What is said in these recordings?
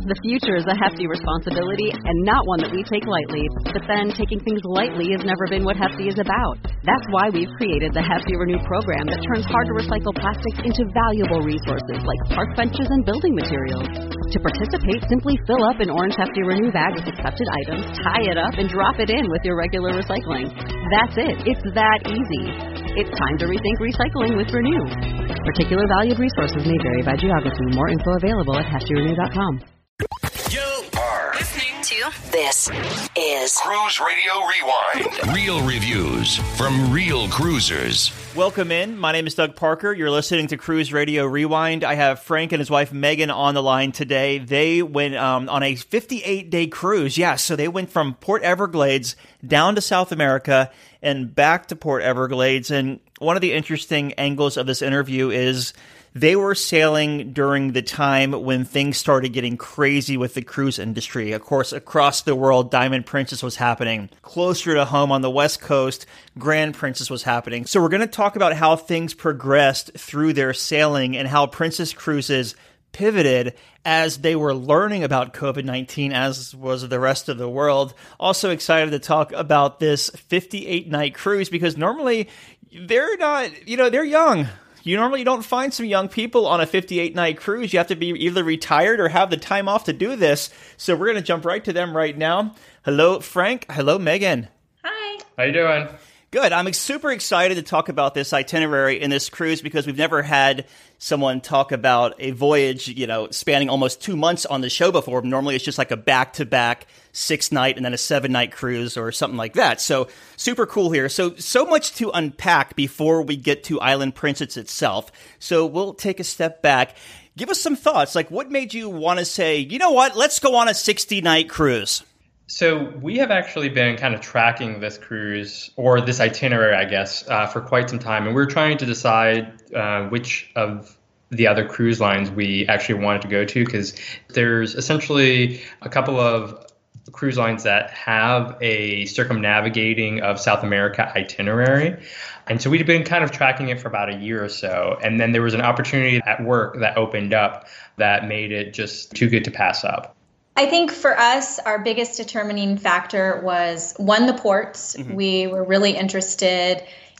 The future is a hefty responsibility and not one that we take lightly. But then taking things lightly has never been what Hefty is about. That's why we've created the Hefty Renew program that turns hard-to-recycle plastics into valuable resources like park benches and building materials. To participate, simply fill up an orange Hefty Renew bag with accepted items, tie it up, and drop it in with your regular recycling. That's it. It's that easy. It's time to rethink recycling with Renew. Particular valued resources may vary by geography. More info available at heftyrenew.com. You are listening to This is Cruise Radio Rewind. Real reviews from real cruisers. Welcome in. My name is Doug Parker. You're listening to Cruise Radio Rewind. I have Frank and his wife Megan on the line today. They went on a 58-day cruise. Yeah, so they went from Port Everglades down to South America and back to Port Everglades. And one of the interesting angles of this interview is they were sailing during the time when things started getting crazy with the cruise industry. Of course, across the world, Diamond Princess was happening. Closer to home on the West Coast, Grand Princess was happening. So we're going to talk about how things progressed through their sailing and how Princess Cruises pivoted as they were learning about COVID-19, as was the rest of the world. Also excited to talk about this 58-night cruise because normally they're not, they're young. You normally don't find some young people on a 58-night cruise. You have to be either retired or have the time off to do this. So we're going to jump right to them right now. Hello, Frank. Hello, Megan. Hi. How you doing? Good. I'm super excited to talk about this itinerary in this cruise because we've never had someone talk about a voyage, spanning almost 2 months on the show before. Normally it's just like a back-to-back 6-night and then a 7-night cruise or something like that. So super cool here. So much to unpack before we get to Island Princess itself. So we'll take a step back. Give us some thoughts. Like what made you want to say, you know what, let's go on a 60-night cruise? So we have actually been kind of tracking this cruise, or this itinerary, I guess, for quite some time. And we're trying to decide which of the other cruise lines we actually wanted to go to, because there's essentially a couple of cruise lines that have a circumnavigating of South America itinerary. And so we've been kind of tracking it for about a year or so. And then there was an opportunity at work that opened up that made it just too good to pass up. I think for us, our biggest determining factor was, one, the ports. Mm-hmm. We were really interested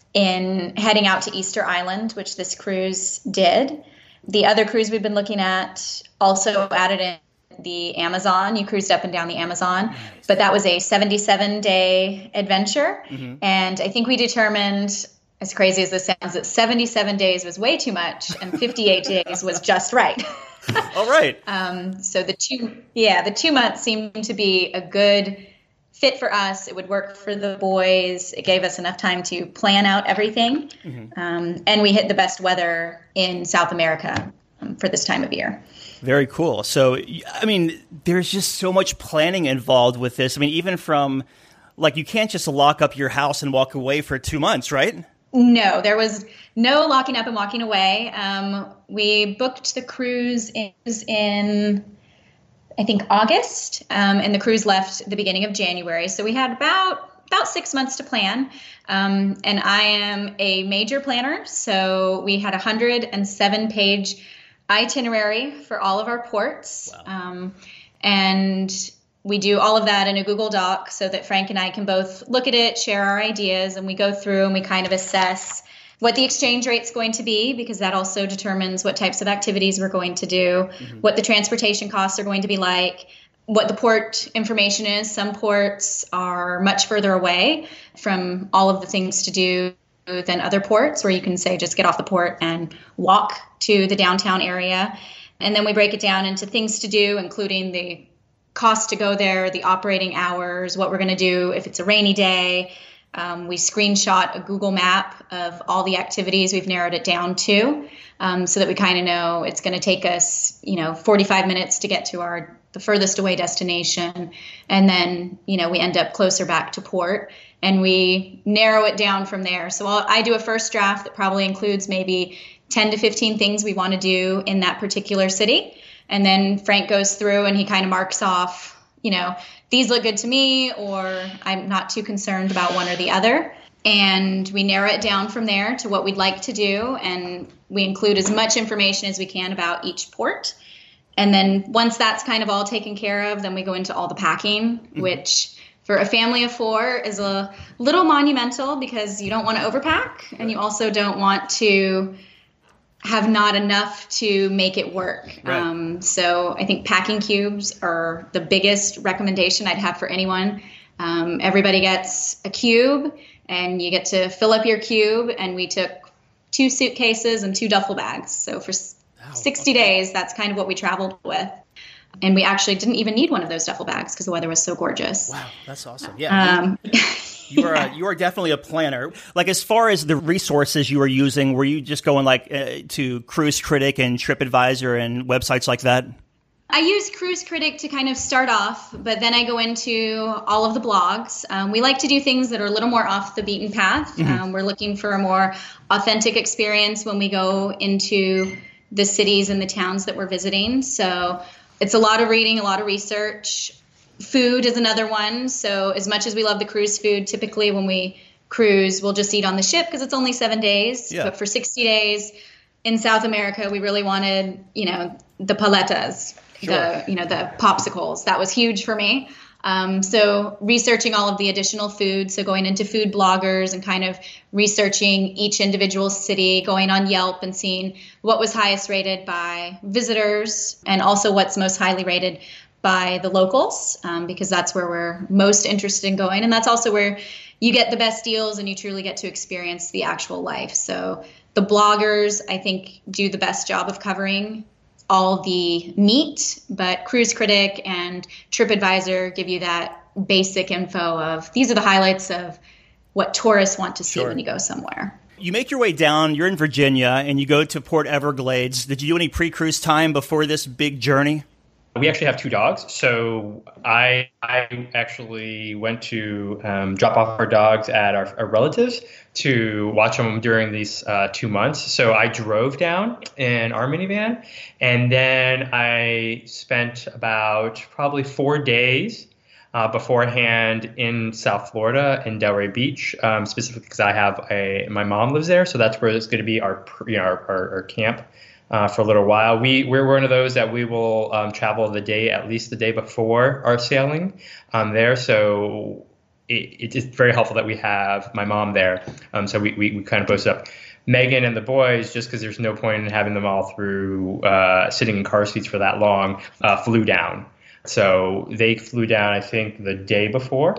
in heading out to Easter Island, which this cruise did. The other cruise we've been looking at also added in the Amazon. You cruised up and down the Amazon, nice. But that was a 77-day adventure. Mm-hmm. And I think we determined, as crazy as this sounds, that 77 days was way too much and 58 days was just right. All right. So the 2 months seemed to be a good fit for us. It would work for the boys. It gave us enough time to plan out everything. Mm-hmm. And we hit the best weather in South America for this time of year. Very cool. So, I mean, there's just so much planning involved with this. I mean, even from, like, you can't just lock up your house and walk away for 2 months, right? No, there was no locking up and walking away. We booked the cruise in I think, August, and the cruise left the beginning of January. So we had about 6 months to plan. And I am a major planner, so we had a 107-page itinerary for all of our ports. Wow. And we do all of that in a Google Doc so that Frank and I can both look at it, share our ideas, and we go through and we kind of assess what the exchange rate's going to be, because that also determines what types of activities we're going to do, mm-hmm. what the transportation costs are going to be like, what the port information is. Some ports are much further away from all of the things to do than other ports, where you can say just get off the port and walk to the downtown area. And then we break it down into things to do, including the cost to go there, the operating hours, what we're going to do if it's a rainy day. We screenshot a Google map of all the activities we've narrowed it down to, so that we kind of know it's going to take us, 45 minutes to get to the furthest away destination. And then, we end up closer back to port and we narrow it down from there. So I do a first draft that probably includes maybe 10 to 15 things we want to do in that particular city. And then Frank goes through and he kind of marks off, these look good to me, or I'm not too concerned about one or the other. And we narrow it down from there to what we'd like to do. And we include as much information as we can about each port. And then once that's kind of all taken care of, then we go into all the packing, which for a family of 4 is a little monumental because you don't want to overpack and you also don't want to have not enough to make it work. Right. So I think packing cubes are the biggest recommendation I'd have for anyone. Everybody gets a cube and you get to fill up your cube, and we took 2 suitcases and 2 duffel bags. So for 60 days, that's kind of what we traveled with. And we actually didn't even need one of those duffel bags because the weather was so gorgeous. Wow, that's awesome. Yeah. You are definitely a planner. Like, as far as the resources you were using, were you just going to Cruise Critic and TripAdvisor and websites like that? I use Cruise Critic to kind of start off, but then I go into all of the blogs. We like to do things that are a little more off the beaten path. We're looking for a more authentic experience when we go into the cities and the towns that we're visiting. So it's a lot of reading, a lot of research. Food is another one. So as much as we love the cruise food, typically when we cruise, we'll just eat on the ship because it's only 7 days. Yeah. But for 60 days in South America, we really wanted, the paletas, the popsicles. That was huge for me. So researching all of the additional food, so going into food bloggers and kind of researching each individual city, going on Yelp and seeing what was highest rated by visitors and also what's most highly rated by the locals, because that's where we're most interested in going. And that's also where you get the best deals and you truly get to experience the actual life. So the bloggers, I think, do the best job of covering all the meat, but Cruise Critic and TripAdvisor give you that basic info of these are the highlights of what tourists want to see when you go somewhere. You make your way down, you're in Virginia, and you go to Port Everglades. Did you do any pre-cruise time before this big journey? We actually have 2 dogs, so I actually went to drop off our dogs at our relatives to watch them during these 2 months. So I drove down in our minivan, and then I spent about probably 4 days beforehand in South Florida in Delray Beach, specifically because I have my mom lives there, so that's where it's going to be our camp. For a little while. We're one of those that we will travel at least the day before our sailing there. So it's very helpful that we have my mom there. So we kind of posted up. Megan and the boys, just because there's no point in having them all through sitting in car seats for that long, flew down. So they flew down, I think, the day before.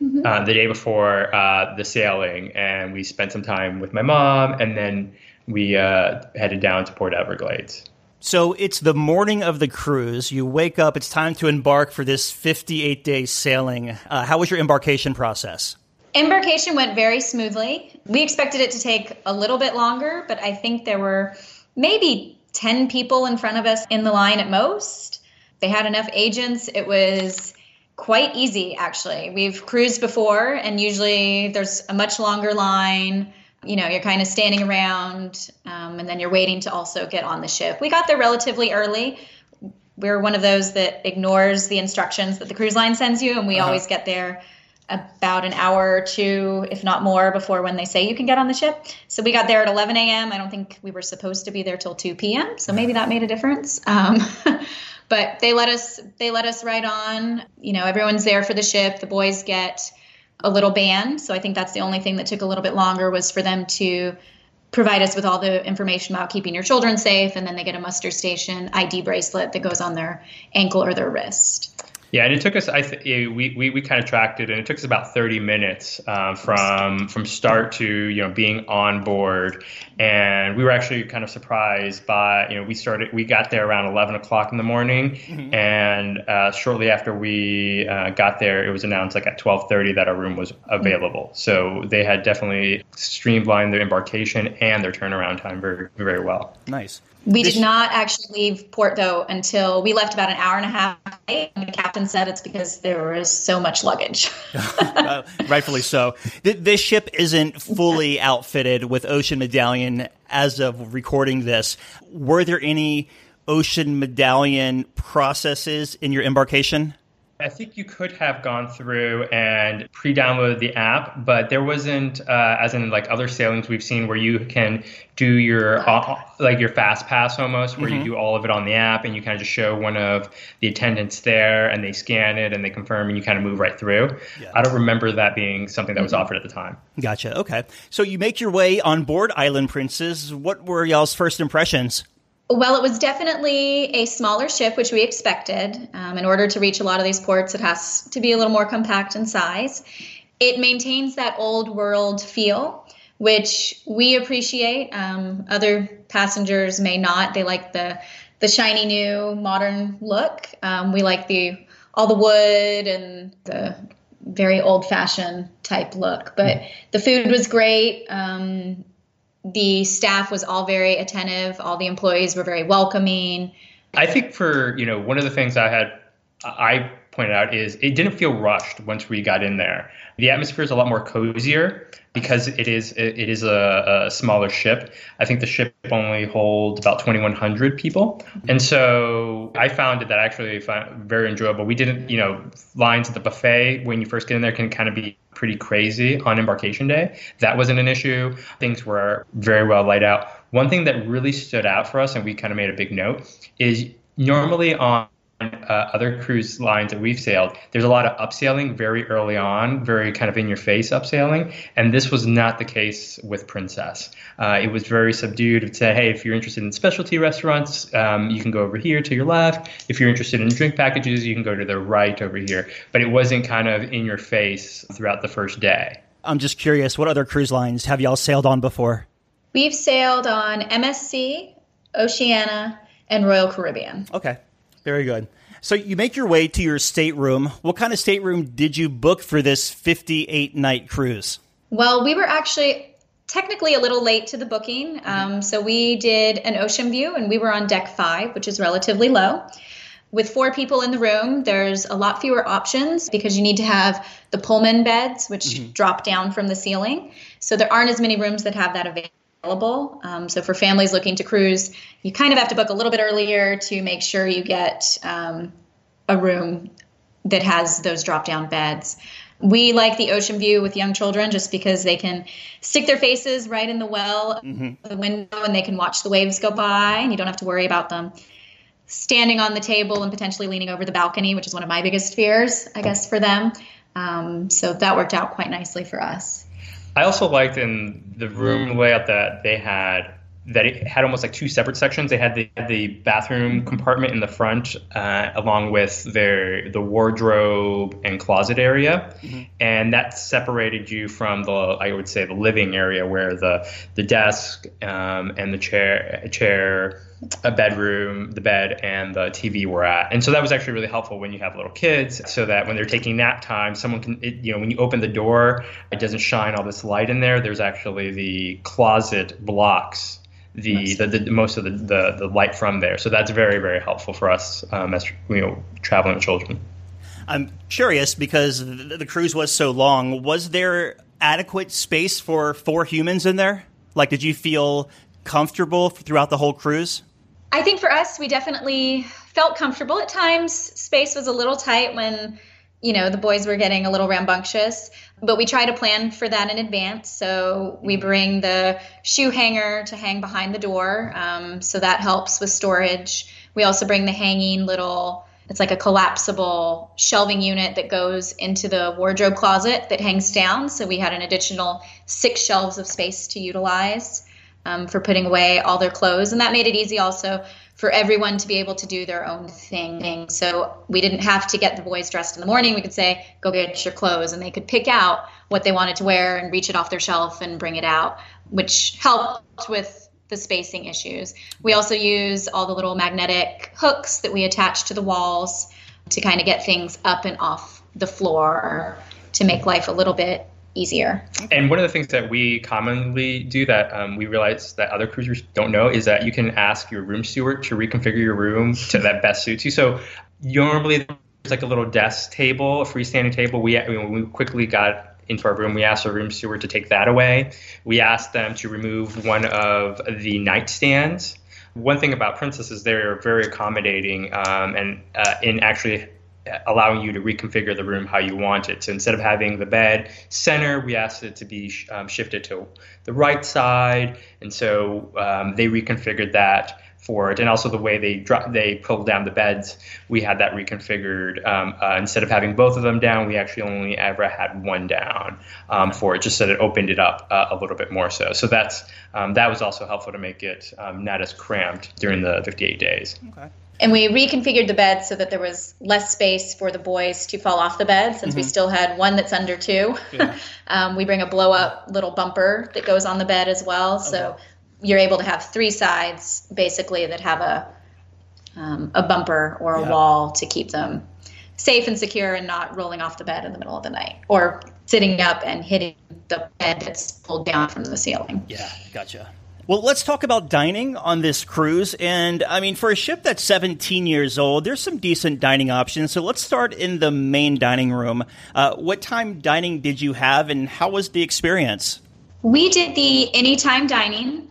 The sailing, and we spent some time with my mom, and then we headed down to Port Everglades. So it's the morning of the cruise. You wake up. It's time to embark for this 58-day sailing. How was your embarkation process? Embarkation went very smoothly. We expected it to take a little bit longer, but I think there were maybe 10 people in front of us in the line at most. They had enough agents. It was quite easy, actually. We've cruised before, and usually there's a much longer line. You're kind of standing around, and then you're waiting to also get on the ship. We got there relatively early. We're one of those that ignores the instructions that the cruise line sends you, and we always get there about an hour or 2, if not more, before when they say you can get on the ship. So we got there at 11 a.m. I don't think we were supposed to be there till 2 p.m., so maybe that made a difference. But they let us ride on. Everyone's there for the ship. The boys get a little band. So I think that's the only thing that took a little bit longer was for them to provide us with all the information about keeping your children safe. And then they get a muster station ID bracelet that goes on their ankle or their wrist. Yeah, and it took us. We kind of tracked it, and it took us about 30 minutes from start to being on board, and we were actually kind of surprised by we got there around 11 o'clock in the morning, and shortly after we got there, it was announced at 12:30 that our room was available. So they had definitely streamlined their embarkation and their turnaround time very, very well. Nice. We did not actually leave port, though, until we left about an hour and a half late. The captain said it's because there was so much luggage. Rightfully so. This ship isn't fully outfitted with Ocean Medallion as of recording this. Were there any Ocean Medallion processes in your embarkation? I think you could have gone through and pre-downloaded the app, but there wasn't, as in like other sailings we've seen, where you can do your like your fast pass almost, where you do all of it on the app, and you kind of just show one of the attendants there, and they scan it and they confirm, and you kind of move right through. Yeah. I don't remember that being something that was offered at the time. Gotcha. Okay, so you make your way on board Island Princess. What were y'all's first impressions? Well, it was definitely a smaller ship, which we expected. In order to reach a lot of these ports, it has to be a little more compact in size. It maintains that old world feel, which we appreciate. Other passengers may not. They like the shiny new modern look. We like all the wood and the very old-fashioned type look. But the food was great. The staff was all very attentive. All the employees were very welcoming. I think for, one of the things I pointed out is it didn't feel rushed once we got in there. The atmosphere is a lot more cozier because it is a smaller ship. I think the ship only holds about 2,100 people. And so I found that actually very enjoyable. We didn't, lines at the buffet when you first get in there can kind of be pretty crazy on embarkation day. That wasn't an issue. Things were very well laid out. One thing that really stood out for us, and we kind of made a big note, is normally on other cruise lines that we've sailed, there's a lot of upsailing very early on, very kind of in-your-face upsailing, and this was not the case with Princess. It was very subdued. It said, hey, if you're interested in specialty restaurants, you can go over here to your left. If you're interested in drink packages, you can go to the right over here. But it wasn't kind of in-your-face throughout the first day. I'm just curious, what other cruise lines have y'all sailed on before? We've sailed on MSC, Oceania, and Royal Caribbean. Okay. Very good. So you make your way to your stateroom. What kind of stateroom did you book for this 58-night cruise? Well, we were actually technically a little late to the booking. So we did an ocean view, and we were on deck 5, which is relatively low. With 4 people in the room, there's a lot fewer options because you need to have the Pullman beds, which drop down from the ceiling. So there aren't as many rooms that have that available. So for families looking to cruise, you kind of have to book a little bit earlier to make sure you get a room that has those drop-down beds. We like the ocean view with young children just because they can stick their faces right in the well, the window, and they can watch the waves go by, and you don't have to worry about them standing on the table and potentially leaning over the balcony, which is one of my biggest fears, I guess, for them. So that worked out quite nicely for us. I also liked in the room layout that they had, that it had almost like 2 separate sections. They had the bathroom compartment in the front, along with the wardrobe and closet area, and that separated you from the living area where the desk and the chair, a bedroom, the bed, and the TV were at. And so that was actually really helpful when you have little kids, so that when they're taking nap time, someone can, when you open the door, it doesn't shine all this light in there. There's actually the closet blocks the most of the light from there. So that's very, very helpful for us as traveling with children. I'm curious because the cruise was so long. Was there adequate space for 4 humans in there? Like, did you feel comfortable throughout the whole cruise? I think for us, we definitely felt comfortable. At times, space was a little tight when, the boys were getting a little rambunctious, but we try to plan for that in advance. So we bring the shoe hanger to hang behind the door. So that helps with storage. We also bring the hanging it's like a collapsible shelving unit that goes into the wardrobe closet that hangs down. So we had an additional 6 shelves of space to utilize for putting away all their clothes. And that made it easy also for everyone to be able to do their own thing. So we didn't have to get the boys dressed in the morning. We could say, go get your clothes, and they could pick out what they wanted to wear and reach it off their shelf and bring it out, which helped with the spacing issues. We also use all the little magnetic hooks that we attach to the walls to kind of get things up and off the floor to make life a little bit easier. And one of the things that we commonly do that we realize that other cruisers don't know is that you can ask your room steward to reconfigure your room to that best suits you. So normally there's like a little desk table, a freestanding table. When we quickly got into our room, we asked our room steward to take that away. We asked them to remove one of the nightstands. One thing about Princess is they're very accommodating and in actually allowing you to reconfigure the room how you want it. So instead of having the bed center, we asked it to be shifted to the right side. And so they reconfigured that for it. And also the way they pulled down the beds, we had that reconfigured. Instead of having both of them down, we actually only ever had one down for it, just so that it opened it up a little bit more so. So that was also helpful to make it not as cramped during the 58 days. Okay. And we reconfigured the bed so that there was less space for the boys to fall off the bed, since we still had one that's under 2. Yeah. We bring a blow-up little bumper that goes on the bed as well. Okay. So you're able to have 3 sides, basically, that have a bumper or a wall to keep them safe and secure and not rolling off the bed in the middle of the night or sitting up and hitting the bed that's pulled down from the ceiling. Yeah, gotcha. Well, let's talk about dining on this cruise. And I mean, for a ship that's 17 years old, there's some decent dining options. So let's start in the main dining room. What time dining did you have, and how was the experience? We did the anytime dining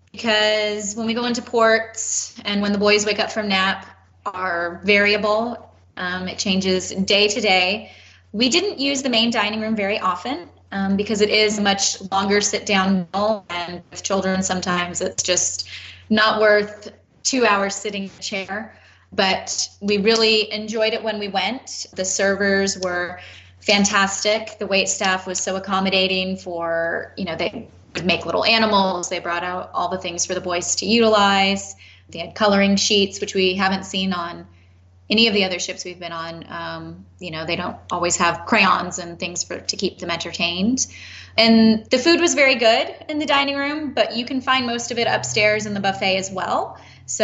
because when we go into port and when the boys wake up from nap are variable. It changes day to day. We didn't use the main dining room very often. Because it is a much longer sit-down meal, and with children, sometimes it's just not worth 2 hours sitting in a chair. But we really enjoyed it when we went. The servers were fantastic. The wait staff was so accommodating for, they would make little animals. They brought out all the things for the boys to utilize. They had coloring sheets, which we haven't seen on any of the other ships we've been on. They don't always have crayons and things to keep them entertained. And the food was very good in the dining room, but you can find most of it upstairs in the buffet as well.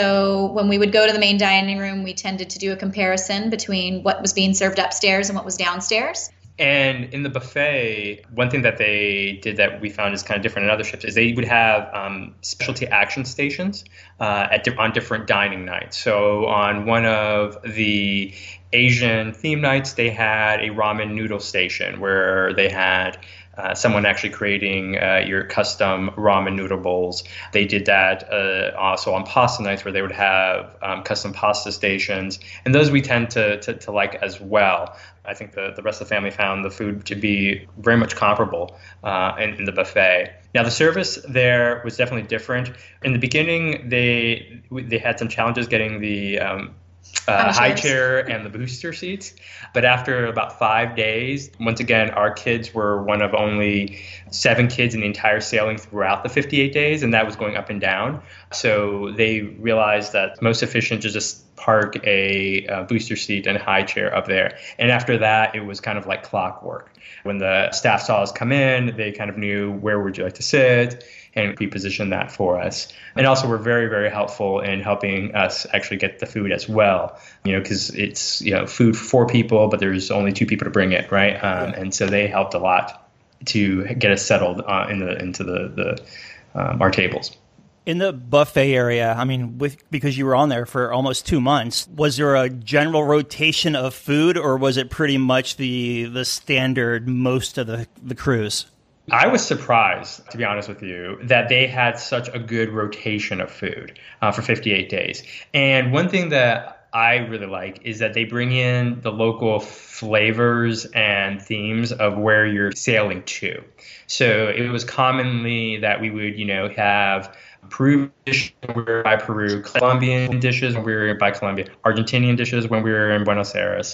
So when we would go to the main dining room, we tended to do a comparison between what was being served upstairs and what was downstairs. And in the buffet, one thing that they did that we found is kind of different in other ships is they would have specialty action stations on different dining nights. So on one of the Asian theme nights, they had a ramen noodle station where they had someone actually creating your custom ramen noodle bowls. They did that also on pasta nights where they would have custom pasta stations. And those we tend to like as well. I think the rest of the family found the food to be very much comparable in the buffet. Now, the service there was definitely different. In the beginning, they had some challenges getting the high chair and the booster seats. But after about 5 days, once again, our kids were one of only 7 kids in the entire sailing throughout the 58 days, and that was going up and down. So they realized that most efficient to just park a booster seat and a high chair up there. And after that, it was kind of like clockwork. When the staff saw us come in, they kind of knew where would you like to sit, and we positioned that for us. And also were very, very helpful in helping us actually get the food as well, because it's, food for 4 people, but there's only 2 people to bring it, right? And so they helped a lot to get us settled into our tables. In the buffet area, because you were on there for almost 2 months, was there a general rotation of food, or was it pretty much the standard most of the cruise? I was surprised, to be honest with you, that they had such a good rotation of food for 58 days. And one thing that I really like is that they bring in the local flavors and themes of where you're sailing to. So it was commonly that we would, have Peruvian dishes when we were by Peru, Colombian dishes when we were by Colombia, Argentinian dishes when we were in Buenos Aires,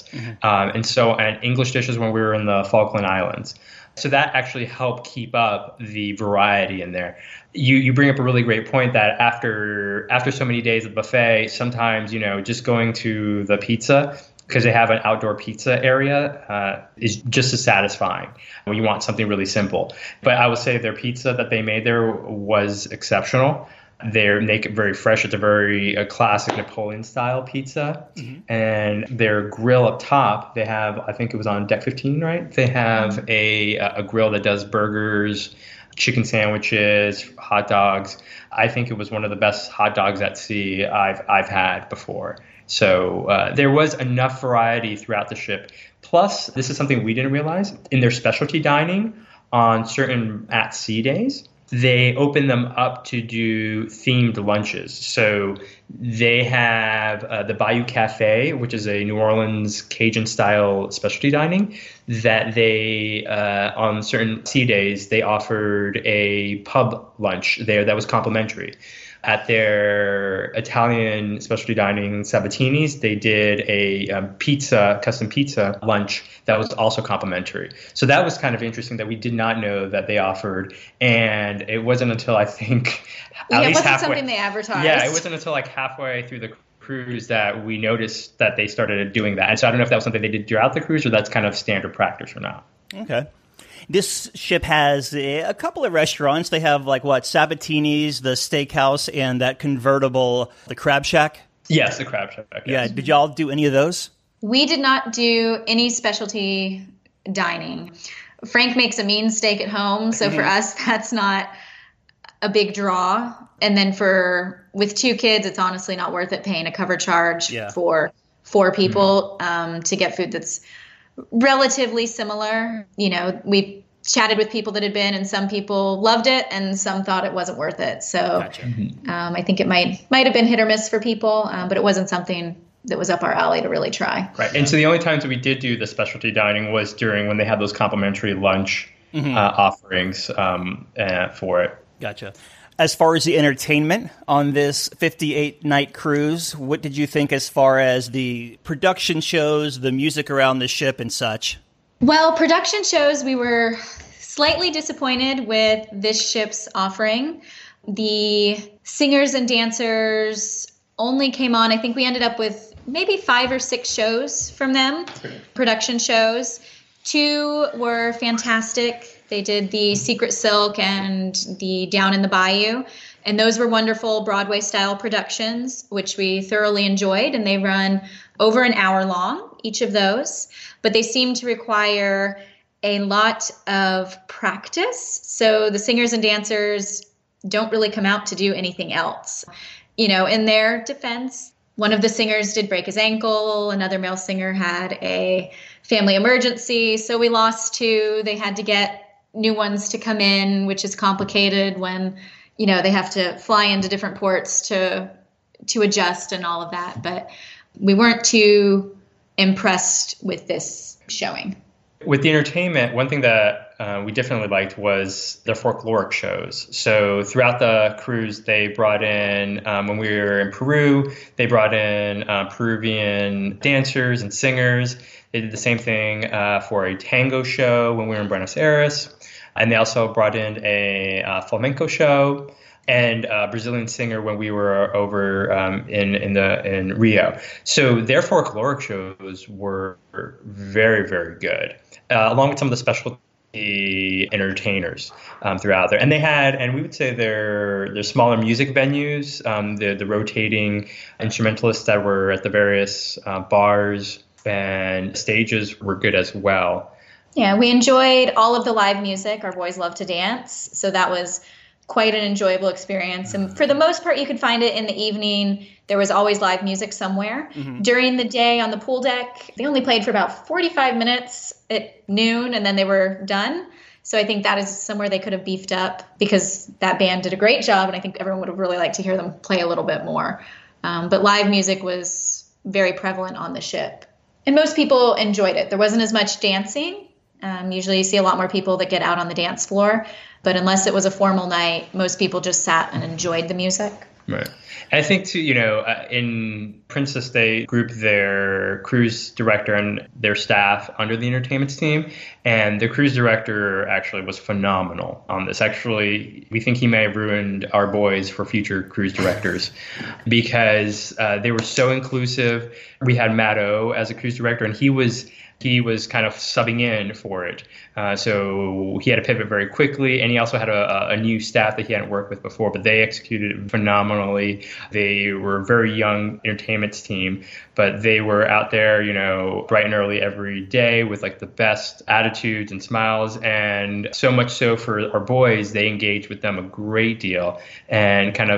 and English dishes when we were in the Falkland Islands. So that actually helped keep up the variety in there. You bring up a really great point that after so many days of buffet, sometimes, just going to the pizza, because they have an outdoor pizza area, is just as satisfying when you want something really simple. But I would say their pizza that they made there was exceptional. They make it very fresh. It's a very classic Napoleon-style pizza. Mm-hmm. And their grill up top, they have, I think it was on deck 15, right? They have a grill that does burgers, chicken sandwiches, hot dogs. I think it was one of the best hot dogs at sea I've had before. So there was enough variety throughout the ship. Plus, this is something we didn't realize, in their specialty dining on certain at-sea days, they open them up to do themed lunches. So they have the Bayou Cafe, which is a New Orleans Cajun-style specialty dining that they, on certain sea days, they offered a pub lunch there that was complimentary. At their Italian specialty dining, Sabatini's, they did a custom pizza lunch that was also complimentary. So that was kind of interesting that we did not know that they offered. And it wasn't until I think at least it wasn't halfway. Something they advertised. Yeah, it wasn't until like halfway through the cruise that we noticed that they started doing that. And so I don't know if that was something they did throughout the cruise or that's kind of standard practice or not. Okay. This ship has a couple of restaurants. They have Sabatini's, the steakhouse, and that convertible, the Crab Shack. Yes, the Crab Shack. Yes. Yeah. Did y'all do any of those? We did not do any specialty dining. Frank makes a mean steak at home, so for us, that's not a big draw. And then with 2 kids, it's honestly not worth it paying a cover charge for 4 people to get food that's relatively similar. We chatted with people that had been, and some people loved it and some thought it wasn't worth it. So Gotcha. I think it might have been hit or miss for people, but it wasn't something that was up our alley to really try. Right. And so the only times that we did do the specialty dining was during when they had those complimentary lunch offerings for it. Gotcha. As far as the entertainment on this 58-night cruise, what did you think as far as the production shows, the music around the ship and such? Well, production shows, we were slightly disappointed with this ship's offering. The singers and dancers only came on, I think we ended up with maybe 5 or 6 shows from them, production shows. 2 were fantastic. They did the Secret Silk and the Down in the Bayou, and those were wonderful Broadway-style productions, which we thoroughly enjoyed, and they run over an hour long, each of those, but they seem to require a lot of practice, so the singers and dancers don't really come out to do anything else. In their defense, one of the singers did break his ankle, another male singer had a family emergency, so we lost 2. They had to get new ones to come in, which is complicated when, they have to fly into different ports to adjust and all of that. But we weren't too impressed with this showing. With the entertainment, one thing that we definitely liked was their folkloric shows. So throughout the cruise, they brought in, when we were in Peru, they brought in Peruvian dancers and singers. They did the same thing for a tango show when we were in Buenos Aires. And they also brought in a flamenco show and a Brazilian singer when we were over in Rio. So their folkloric shows were very, very good, along with some of the specialty entertainers throughout there. And they had, and we would say their smaller music venues, the rotating instrumentalists that were at the various bars and stages were good as well. Yeah, we enjoyed all of the live music. Our boys love to dance, so that was quite an enjoyable experience. And for the most part, you could find it in the evening. There was always live music somewhere. During the day on the pool deck, they only played for about 45 minutes at noon, and then they were done. So I think that is somewhere they could have beefed up because that band did a great job, and I think everyone would have really liked to hear them play a little bit more. But live music was very prevalent on the ship. And most people enjoyed it. There wasn't as much dancing. Usually you see a lot more people that get out on the dance floor, but unless it was a formal night, most people just sat and enjoyed the music. Right. And I think too, in Princess, they grouped their cruise director and their staff under the entertainment team, and the cruise director actually was phenomenal on this. Actually, we think he may have ruined our boys for future cruise directors because they were so inclusive. We had Matt O as a cruise director, and he was kind of subbing in for it. So he had to pivot very quickly, and he also had a new staff that he hadn't worked with before, but they executed it phenomenally. They were a very young entertainment team, but they were out there, bright and early every day with the best attitudes and smiles. And so much so for our boys, they engaged with them a great deal and kind of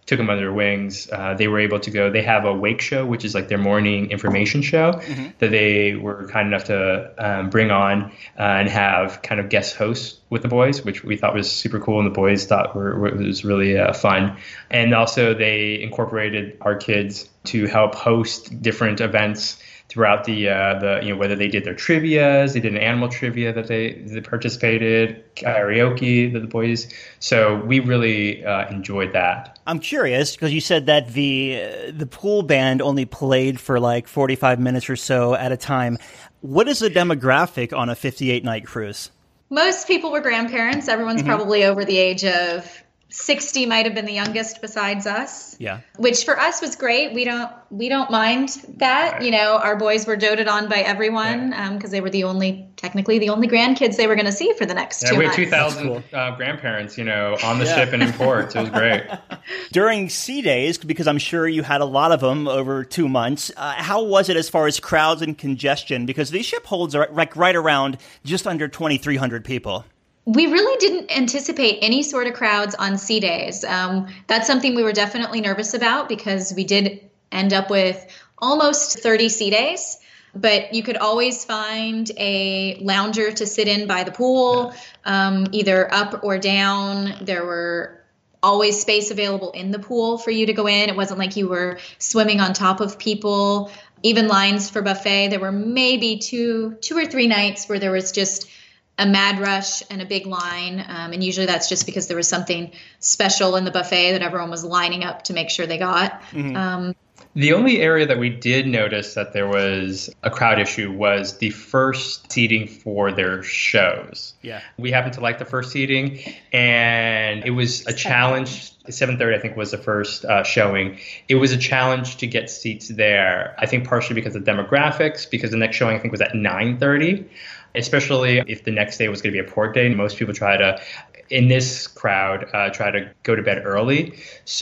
took them under their wings. They were able to go. They have a wake show, which is like their morning information show that they were kind enough to bring on and have kind of guest hosts with the boys, which we thought was super cool, and the boys thought it was really fun. And also they incorporated our kids to help host different events throughout the whether they did their trivias, they did an animal trivia that they participated, karaoke that the boys. So we really enjoyed that. I'm curious because you said that the pool band only played for like 45 minutes or so at a time. What is the demographic on a 58-night cruise? Most people were grandparents. Everyone's probably over the age of 60, might have been the youngest besides us. Yeah. Which for us was great. We don't mind that. Right. You know, our boys were doted on by everyone because they were technically the only grandkids they were going to see for the next 2 months. We had 2,000 grandparents, on the ship and in port. So it was great. During sea days, because I'm sure you had a lot of them over 2 months, how was it as far as crowds and congestion? Because these ship holds are like right around just under 2,300 people. We really didn't anticipate any sort of crowds on sea days. That's something we were definitely nervous about because we did end up with almost 30 sea days. But you could always find a lounger to sit in by the pool, either up or down. There were always space available in the pool for you to go in. It wasn't like you were swimming on top of people. Even lines for buffet. There were maybe two or three nights where there was just a mad rush and a big line. And usually that's just because there was something special in the buffet that everyone was lining up to make sure they got. The only area that we did notice that there was a crowd issue was the first seating for their shows. Yeah. We happened to like the first seating, and it was a challenge. 7:30, I think, was the first showing. It was a challenge to get seats there. I think partially because of demographics, because the next showing, I think, was at 9:30. Especially if the next day was going to be a port day. Most people in this crowd, try to go to bed early.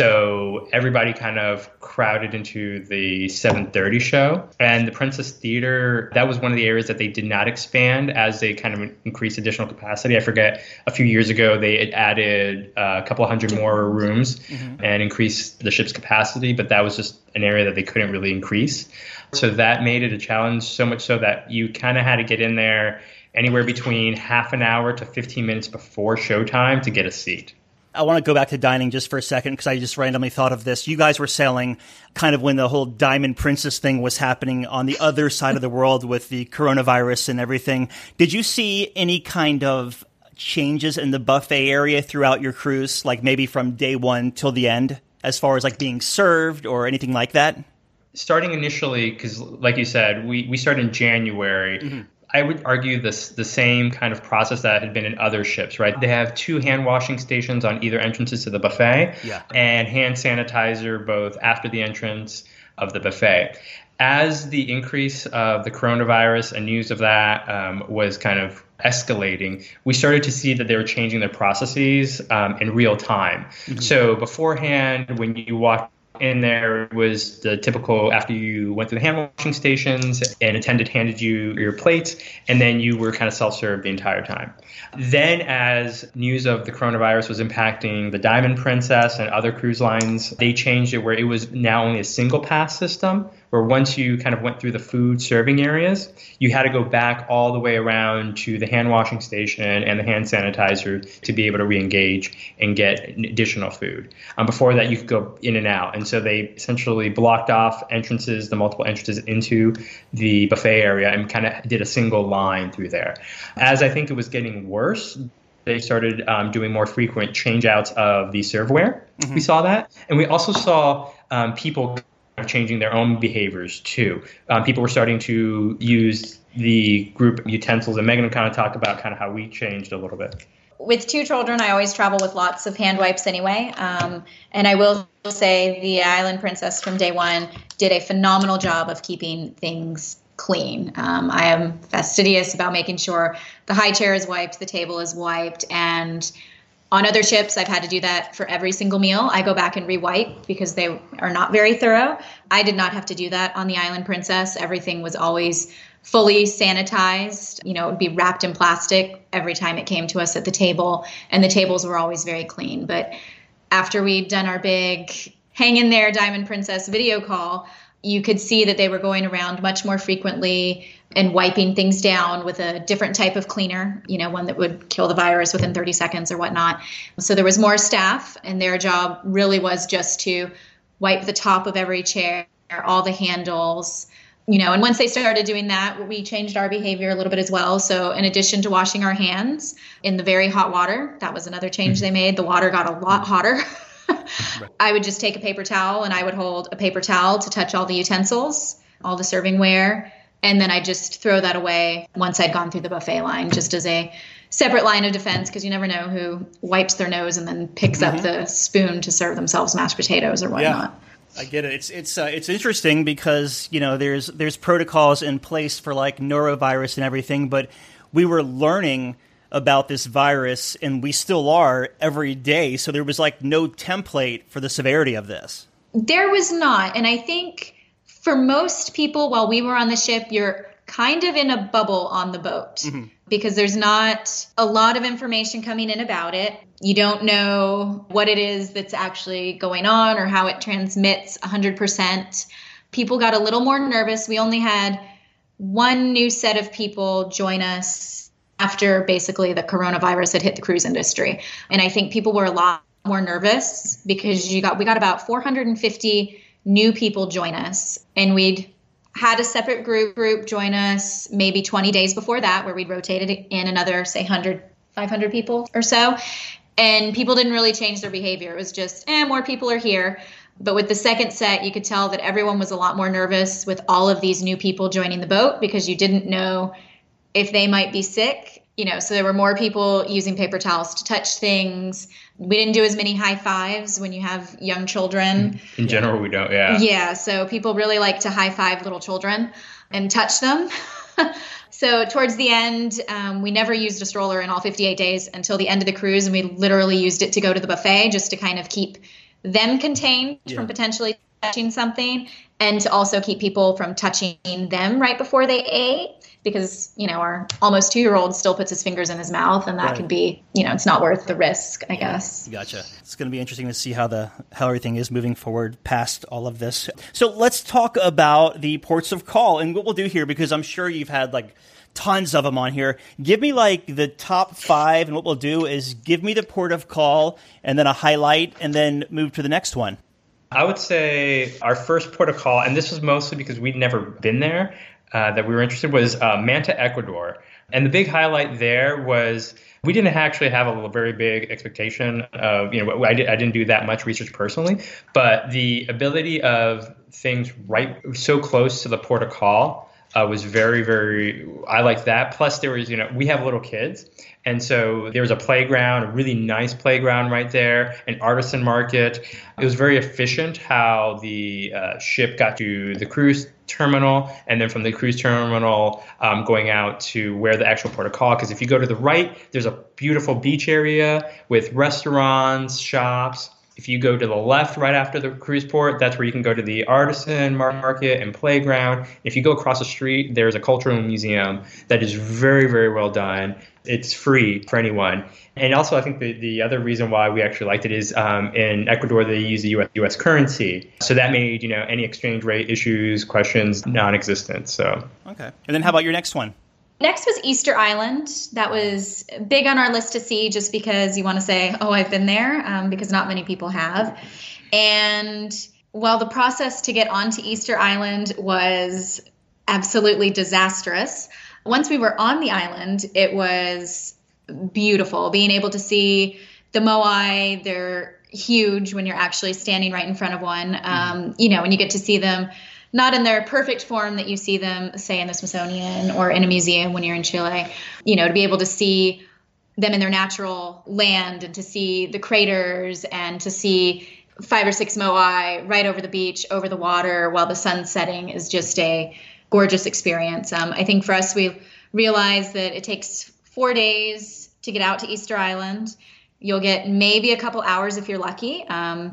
So everybody kind of crowded into the 7:30 show. And the Princess Theater, that was one of the areas that they did not expand as they kind of increased additional capacity. I forget, a few years ago, they had added a couple hundred more rooms and increased the ship's capacity. But that was just an area that they couldn't really increase. So that made it a challenge, so much so that you kind of had to get in there anywhere between half an hour to 15 minutes before showtime to get a seat. I want to go back to dining just for a second because I just randomly thought of this. You guys were sailing kind of when the whole Diamond Princess thing was happening on the other side of the world with the coronavirus and everything. Did you see any kind of changes in the buffet area throughout your cruise, like maybe from day one till the end, as far as like being served or anything like that? Starting initially, because like you said, we started in January. I would argue the same kind of process that had been in other ships, right? They have 2 hand washing stations on either entrances to the buffet and hand sanitizer both after the entrance of the buffet. As the increase of the coronavirus and news of that was kind of escalating, we started to see that they were changing their processes in real time. So beforehand, when you walked in there, was the typical, after you went through the hand washing stations, an attendant handed you your plates, and then you were kind of self-served the entire time. Then as news of the coronavirus was impacting the Diamond Princess and other cruise lines, they changed it where it was now only a single pass system, where once you kind of went through the food serving areas, you had to go back all the way around to the hand washing station and the hand sanitizer to be able to re-engage and get additional food. Before that, you could go in and out. And so they essentially blocked off the multiple entrances into the buffet area and kind of did a single line through there. As I think it was getting worse, they started doing more frequent change-outs of the serveware. We saw that. And we also saw people changing their own behaviors too. People were starting to use the group utensils, and Megan kind of talked about kind of how we changed a little bit. With 2 children, I always travel with lots of hand wipes anyway. And I will say the Island Princess from day one did a phenomenal job of keeping things clean. I am fastidious about making sure the high chair is wiped, the table is wiped, and on other ships, I've had to do that for every single meal. I go back and re-wipe because they are not very thorough. I did not have to do that on the Island Princess. Everything was always fully sanitized. It would be wrapped in plastic every time it came to us at the table, and the tables were always very clean. But after we'd done our big hang in there Diamond Princess video call, you could see that they were going around much more frequently and wiping things down with a different type of cleaner, one that would kill the virus within 30 seconds or whatnot. So there was more staff, and their job really was just to wipe the top of every chair, all the handles, and once they started doing that, we changed our behavior a little bit as well. So in addition to washing our hands in the very hot water, that was another change they made. The water got a lot hotter. I would just take a paper towel, and I would hold a paper towel to touch all the utensils, all the servingware. And then I just throw that away once I'd gone through the buffet line, just as a separate line of defense, because you never know who wipes their nose and then picks up the spoon to serve themselves mashed potatoes or whatnot. Yeah. I get it. It's interesting because, there's protocols in place for like norovirus and everything, but we were learning about this virus, and we still are every day. So there was like no template for the severity of this. There was not. And I think for most people, while we were on the ship, you're kind of in a bubble on the boat because there's not a lot of information coming in about it. You don't know what it is that's actually going on or how it transmits 100%. People got a little more nervous. We only had one new set of people join us after basically the coronavirus had hit the cruise industry. And I think people were a lot more nervous because we got about 450 new people join us, and we'd had a separate group join us maybe 20 days before that, where we'd rotated in another, say, 500 people or so. And people didn't really change their behavior. It was just, more people are here. But with the second set, you could tell that everyone was a lot more nervous with all of these new people joining the boat because you didn't know if they might be sick. So there were more people using paper towels to touch things. We didn't do as many high fives when you have young children. In general, we don't, yeah. Yeah, so people really like to high five little children and touch them. So towards the end, we never used a stroller in all 58 days until the end of the cruise, and we literally used it to go to the buffet just to kind of keep them contained from potentially touching something, and to also keep people from touching them right before they ate. Because, our almost 2-year-old still puts his fingers in his mouth, and that could be, it's not worth the risk, I guess. Gotcha. It's going to be interesting to see how everything is moving forward past all of this. So let's talk about the ports of call and what we'll do here, because I'm sure you've had like tons of them on here. Give me like the top 5, and what we'll do is give me the port of call and then a highlight and then move to the next one. I would say our first port of call, and this was mostly because we'd never been there, that we were interested, was Manta, Ecuador. And the big highlight there was we didn't actually have a very big expectation of, I didn't do that much research personally, but the ability of things right so close to the port of call was very, very, I like that. Plus there was, we have little kids. And so there was a playground, a really nice playground right there, an artisan market. It was very efficient how the ship got to the cruise terminal, and then from the cruise terminal going out to where the actual port of call. Because if you go to the right, there's a beautiful beach area with restaurants, shops. If you go to the left right after the cruise port, that's where you can go to the artisan market and playground. If you go across the street, there's a cultural museum that is very, very well done. It's free for anyone. And also, I think the other reason why we actually liked it is in Ecuador, they use the U.S. currency. So that made, any exchange rate issues, questions, non-existent. So okay. And then how about your next one? Next was Easter Island. That was big on our list to see just because you want to say, oh, I've been there, because not many people have. And while the process to get onto Easter Island was absolutely disastrous, once we were on the island, it was beautiful. Being able to see the moai, they're huge when you're actually standing right in front of one, and you get to see them not in their perfect form that you see them, say, in the Smithsonian or in a museum when you're in Chile, to be able to see them in their natural land and to see the craters and to see 5 or 6 moai right over the beach, over the water while the sun's setting is just a gorgeous experience. I think for us, we realized that it takes 4 days to get out to Easter Island. You'll get maybe a couple hours if you're lucky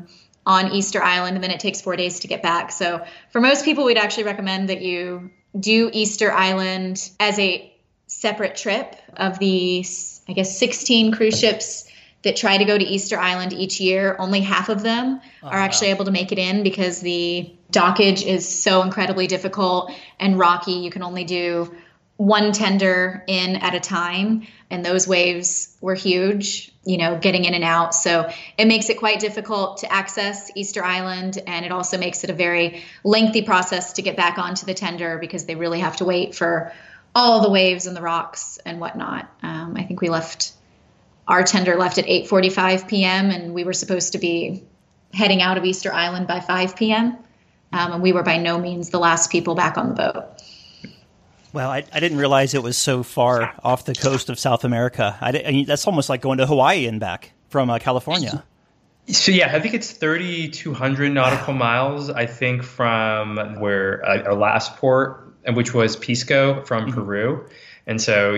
on Easter Island, and then it takes 4 days to get back. So for most people, we'd actually recommend that you do Easter Island as a separate trip of the, 16 cruise ships that try to go to Easter Island each year, only half of them are actually able to make it in because the dockage is so incredibly difficult and rocky. You can only do one tender in at a time, and those waves were huge, getting in and out. So it makes it quite difficult to access Easter Island, and it also makes it a very lengthy process to get back onto the tender because they really have to wait for all the waves and the rocks and whatnot. I think our tender left at 8:45 p.m. and we were supposed to be heading out of Easter Island by 5 p.m. And we were by no means the last people back on the boat. Well, I didn't realize it was so far off the coast of South America. I mean, that's almost like going to Hawaii and back from California. So, yeah, I think it's 3,200 nautical miles, I think, from where our last port, which was Pisco from Peru. And so,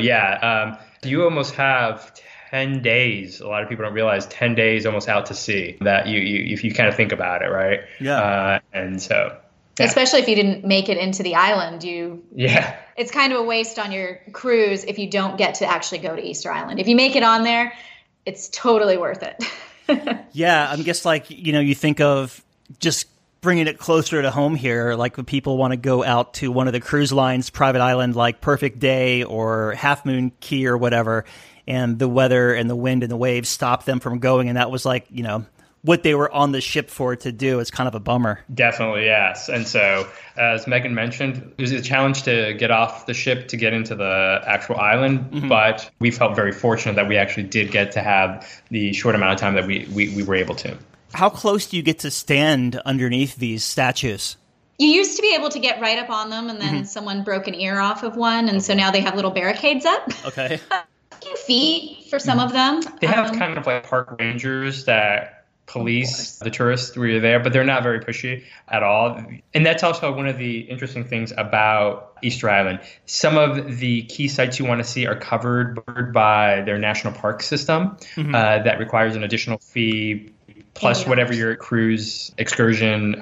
you almost have 10 days. A lot of people don't realize 10 days almost out to sea that if you kind of think about it, right? Yeah. And so... Yeah. Especially if you didn't make it into the island, it's kind of a waste on your cruise if you don't get to actually go to Easter Island. If you make it on there, it's totally worth it. Yeah, I guess you think of just bringing it closer to home here, like when people want to go out to one of the cruise lines' private island, like Perfect Day or Half Moon Cay or whatever, and the weather and the wind and the waves stop them from going, and that was what they were on the ship for to do. Is kind of a bummer. Definitely, yes. And so, as Megan mentioned, it was a challenge to get off the ship to get into the actual island, but we felt very fortunate that we actually did get to have the short amount of time that we were able to. How close do you get to stand underneath these statues? You used to be able to get right up on them, and then someone broke an ear off of one, and so now they have little barricades up. Okay. A few feet for some of them. They have kind of like park rangers that police the tourists where you're there, but they're not very pushy at all. And that's also one of the interesting things about Easter Island. Some of the key sites you want to see are covered by their national park system that requires an additional fee plus whatever your cruise excursion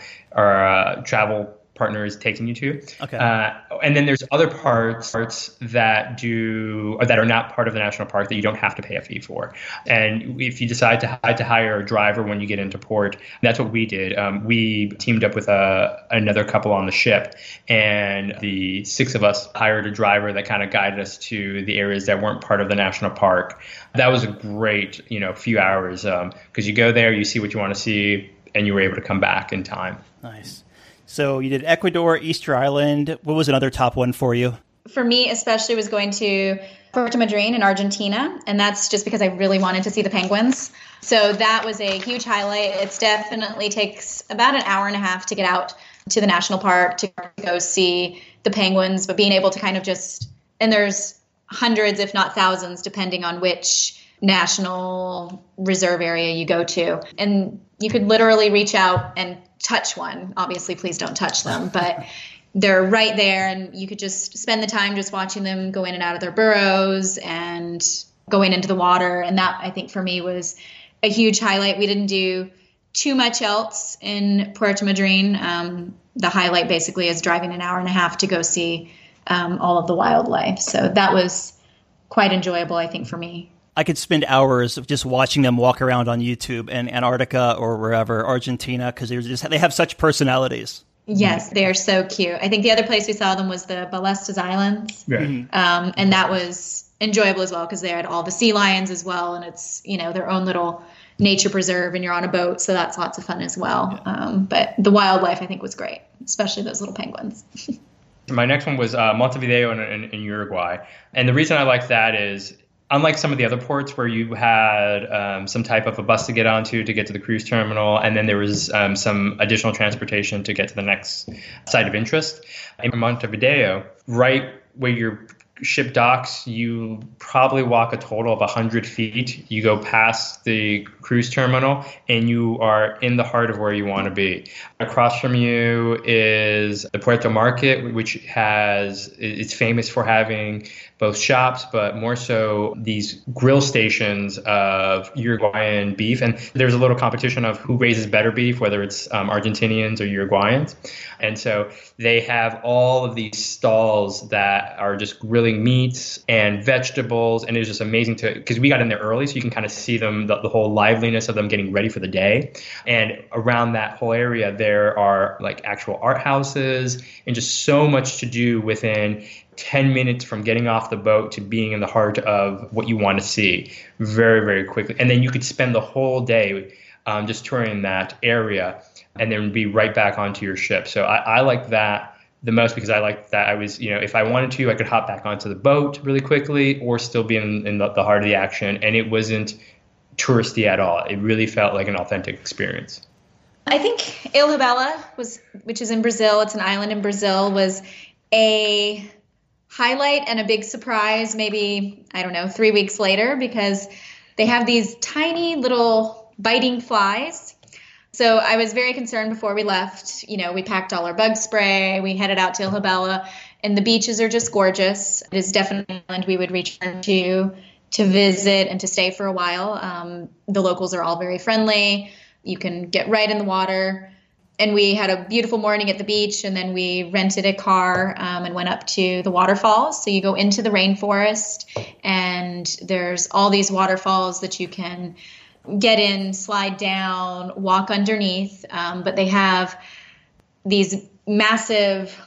or travel partner is taking you to. Okay. And then there's other parts that are not part of the national park that you don't have to pay a fee for. And if you decide to hire a driver when you get into port, that's what we did. We teamed up with another couple on the ship, and the 6 of us hired a driver that kind of guided us to the areas that weren't part of the national park. That was a great, few hours because you go there, you see what you want to see, and you were able to come back in time. Nice. So you did Ecuador, Easter Island. What was another top one for you? For me, especially, was going to Puerto Madryn in Argentina. And that's just because I really wanted to see the penguins. So that was a huge highlight. It definitely takes about an hour and a half to get out to the national park to go see the penguins. But being able to kind of and there's hundreds, if not thousands, depending on which national reserve area you go to. And you could literally reach out and touch one. Obviously, please don't touch them, but they're right there, and you could just spend the time just watching them go in and out of their burrows and going into the water. And that, I think, for me was a huge highlight. We didn't do too much else in Puerto Madryn. The highlight basically is driving an hour and a half to go see all of the wildlife. So that was quite enjoyable, I think, for me. I could spend hours of just watching them walk around on YouTube in Antarctica or wherever, Argentina, because they have such personalities. Yes, they are so cute. I think the other place we saw them was the Ballestas Islands. Yeah. And that was enjoyable as well because they had all the sea lions as well. And it's, their own little nature preserve, and you're on a boat. So that's lots of fun as well. Yeah. But the wildlife, I think, was great, especially those little penguins. My next one was Montevideo in Uruguay. And the reason I liked that is, unlike some of the other ports where you had some type of a bus to get onto to get to the cruise terminal, and then there was some additional transportation to get to the next site of interest, in Montevideo, right where your ship docks, you probably walk a total of 100 feet. You go past the cruise terminal, and you are in the heart of where you want to be. Across from you is the Puerto Market, which it's famous for having both shops, but more so these grill stations of Uruguayan beef. And there's a little competition of who raises better beef, whether it's Argentinians or Uruguayans. And so they have all of these stalls that are just really grilling meats and vegetables. And it was just amazing because we got in there early, so you can kind of see them, the whole liveliness of them getting ready for the day. And around that whole area, there are like actual art houses and just so much to do within 10 minutes from getting off the boat to being in the heart of what you want to see very, very quickly. And then you could spend the whole day just touring that area and then be right back onto your ship. So I like that the most because I like that I was, if I wanted to, I could hop back onto the boat really quickly or still be in the heart of the action. And it wasn't touristy at all. It really felt like an authentic experience. I think Ilhabela, which is in Brazil, it's an island in Brazil, was a highlight and a big surprise maybe, 3 weeks later, because they have these tiny little biting flies. So I was very concerned before we left. We packed all our bug spray. We headed out to Ilhabela, and the beaches are just gorgeous. It is definitely an island we would return to visit and to stay for a while. The locals are all very friendly. You can get right in the water. And we had a beautiful morning at the beach, and then we rented a car and went up to the waterfalls. So you go into the rainforest, and there's all these waterfalls that you can get in, slide down, walk underneath. But they have these massive,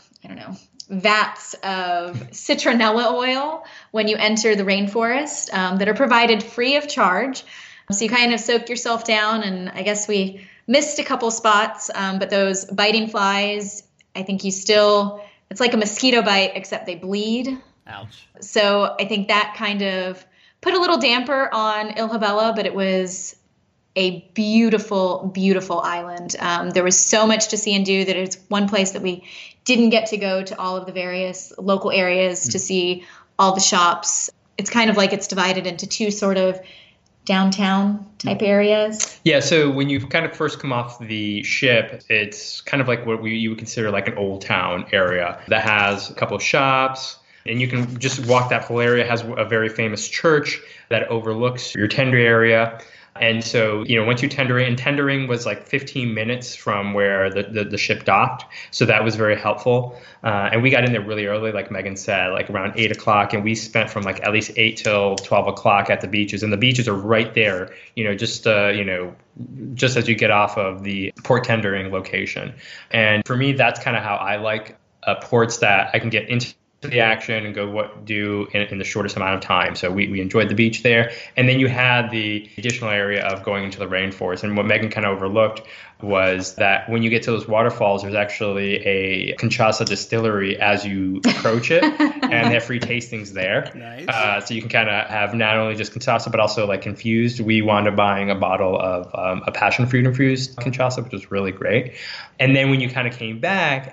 vats of citronella oil when you enter the rainforest that are provided free of charge. So you kind of soak yourself down, and I guess we missed a couple spots, but those biting flies, I think it's like a mosquito bite, except they bleed. Ouch. So I think that kind of put a little damper on Ilhabela, but it was a beautiful, beautiful island. There was so much to see and do that it's one place that we didn't get to go to all of the various local areas to see all the shops. It's kind of like it's divided into two sort of downtown type areas. Yeah, so when you kind of first come off the ship, it's kind of like what you would consider like an old town area that has a couple of shops, and you can just walk that whole area. It has a very famous church that overlooks your tender area. And so, once you tender in, and tendering was like 15 minutes from where the ship docked. So that was very helpful. And we got in there really early, like Megan said, like around 8 o'clock. And we spent from like at least 8 till 12 o'clock at the beaches. And the beaches are right there, just as you get off of the port tendering location. And for me, that's kind of how I like ports that I can get into the action and go do in the shortest amount of time. So we enjoyed the beach there. And then you had the additional area of going into the rainforest. And what Megan kind of overlooked was that when you get to those waterfalls, there's actually a cachaça distillery as you approach it, and they have free tastings there. Nice. So you can kind of have not only just cachaça, but also like infused. We wound up buying a bottle of a passion fruit infused cachaça, which was really great. And then when you kind of came back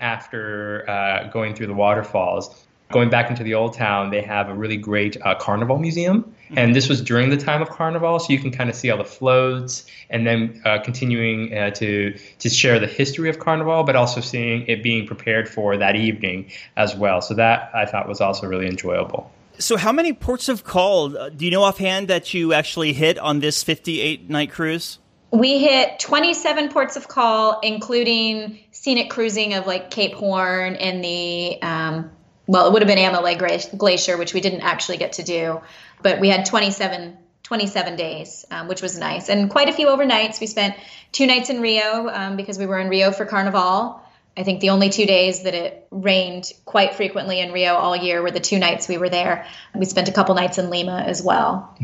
after going through the waterfalls, going back into the old town, they have a really great carnival museum. And this was during the time of Carnival, so you can kind of see all the floats, and then continuing to share the history of Carnival, but also seeing it being prepared for that evening as well. So that I thought was also really enjoyable. So how many ports of call do you know offhand that you actually hit on this 58-night cruise? We hit 27 ports of call, including scenic cruising of like Cape Horn and the it would have been Amelie Glacier, which we didn't actually get to do. But we had 27 days, which was nice. And quite a few overnights. We spent 2 nights in Rio because we were in Rio for Carnival. I think the only 2 days that it rained quite frequently in Rio all year were the 2 nights we were there. We spent a couple nights in Lima as well.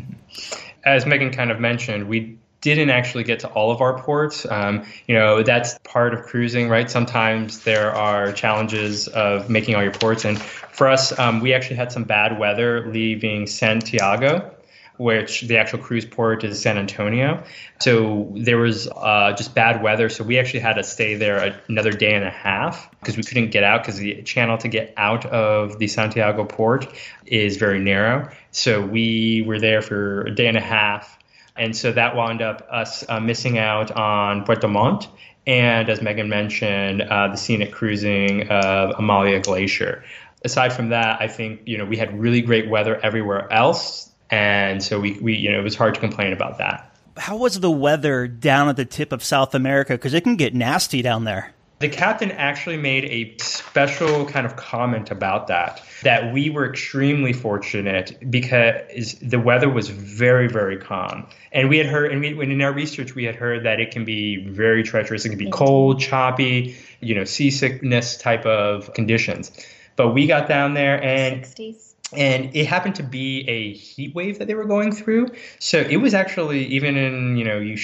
As Megan kind of mentioned, we didn't actually get to all of our ports. That's part of cruising, right? Sometimes there are challenges of making all your ports. And for us, we actually had some bad weather leaving Santiago, which the actual cruise port is San Antonio. So there was just bad weather. So we actually had to stay there another day and a half because we couldn't get out because the channel to get out of the Santiago port is very narrow. So we were there for a day and a half. And so that wound up us missing out on Puerto Montt and, as Megan mentioned, the scenic cruising of Amelie Glacier. Aside from that, I think, we had really great weather everywhere else. And so we it was hard to complain about that. How was the weather down at the tip of South America? Because it can get nasty down there. The captain actually made a special kind of comment about that we were extremely fortunate because the weather was very, very calm. And we had heard, and in our research, we had heard that it can be very treacherous. It can be cold, choppy, seasickness type of conditions. But we got down there and 60s. And it happened to be a heat wave that they were going through. So it was actually, even in,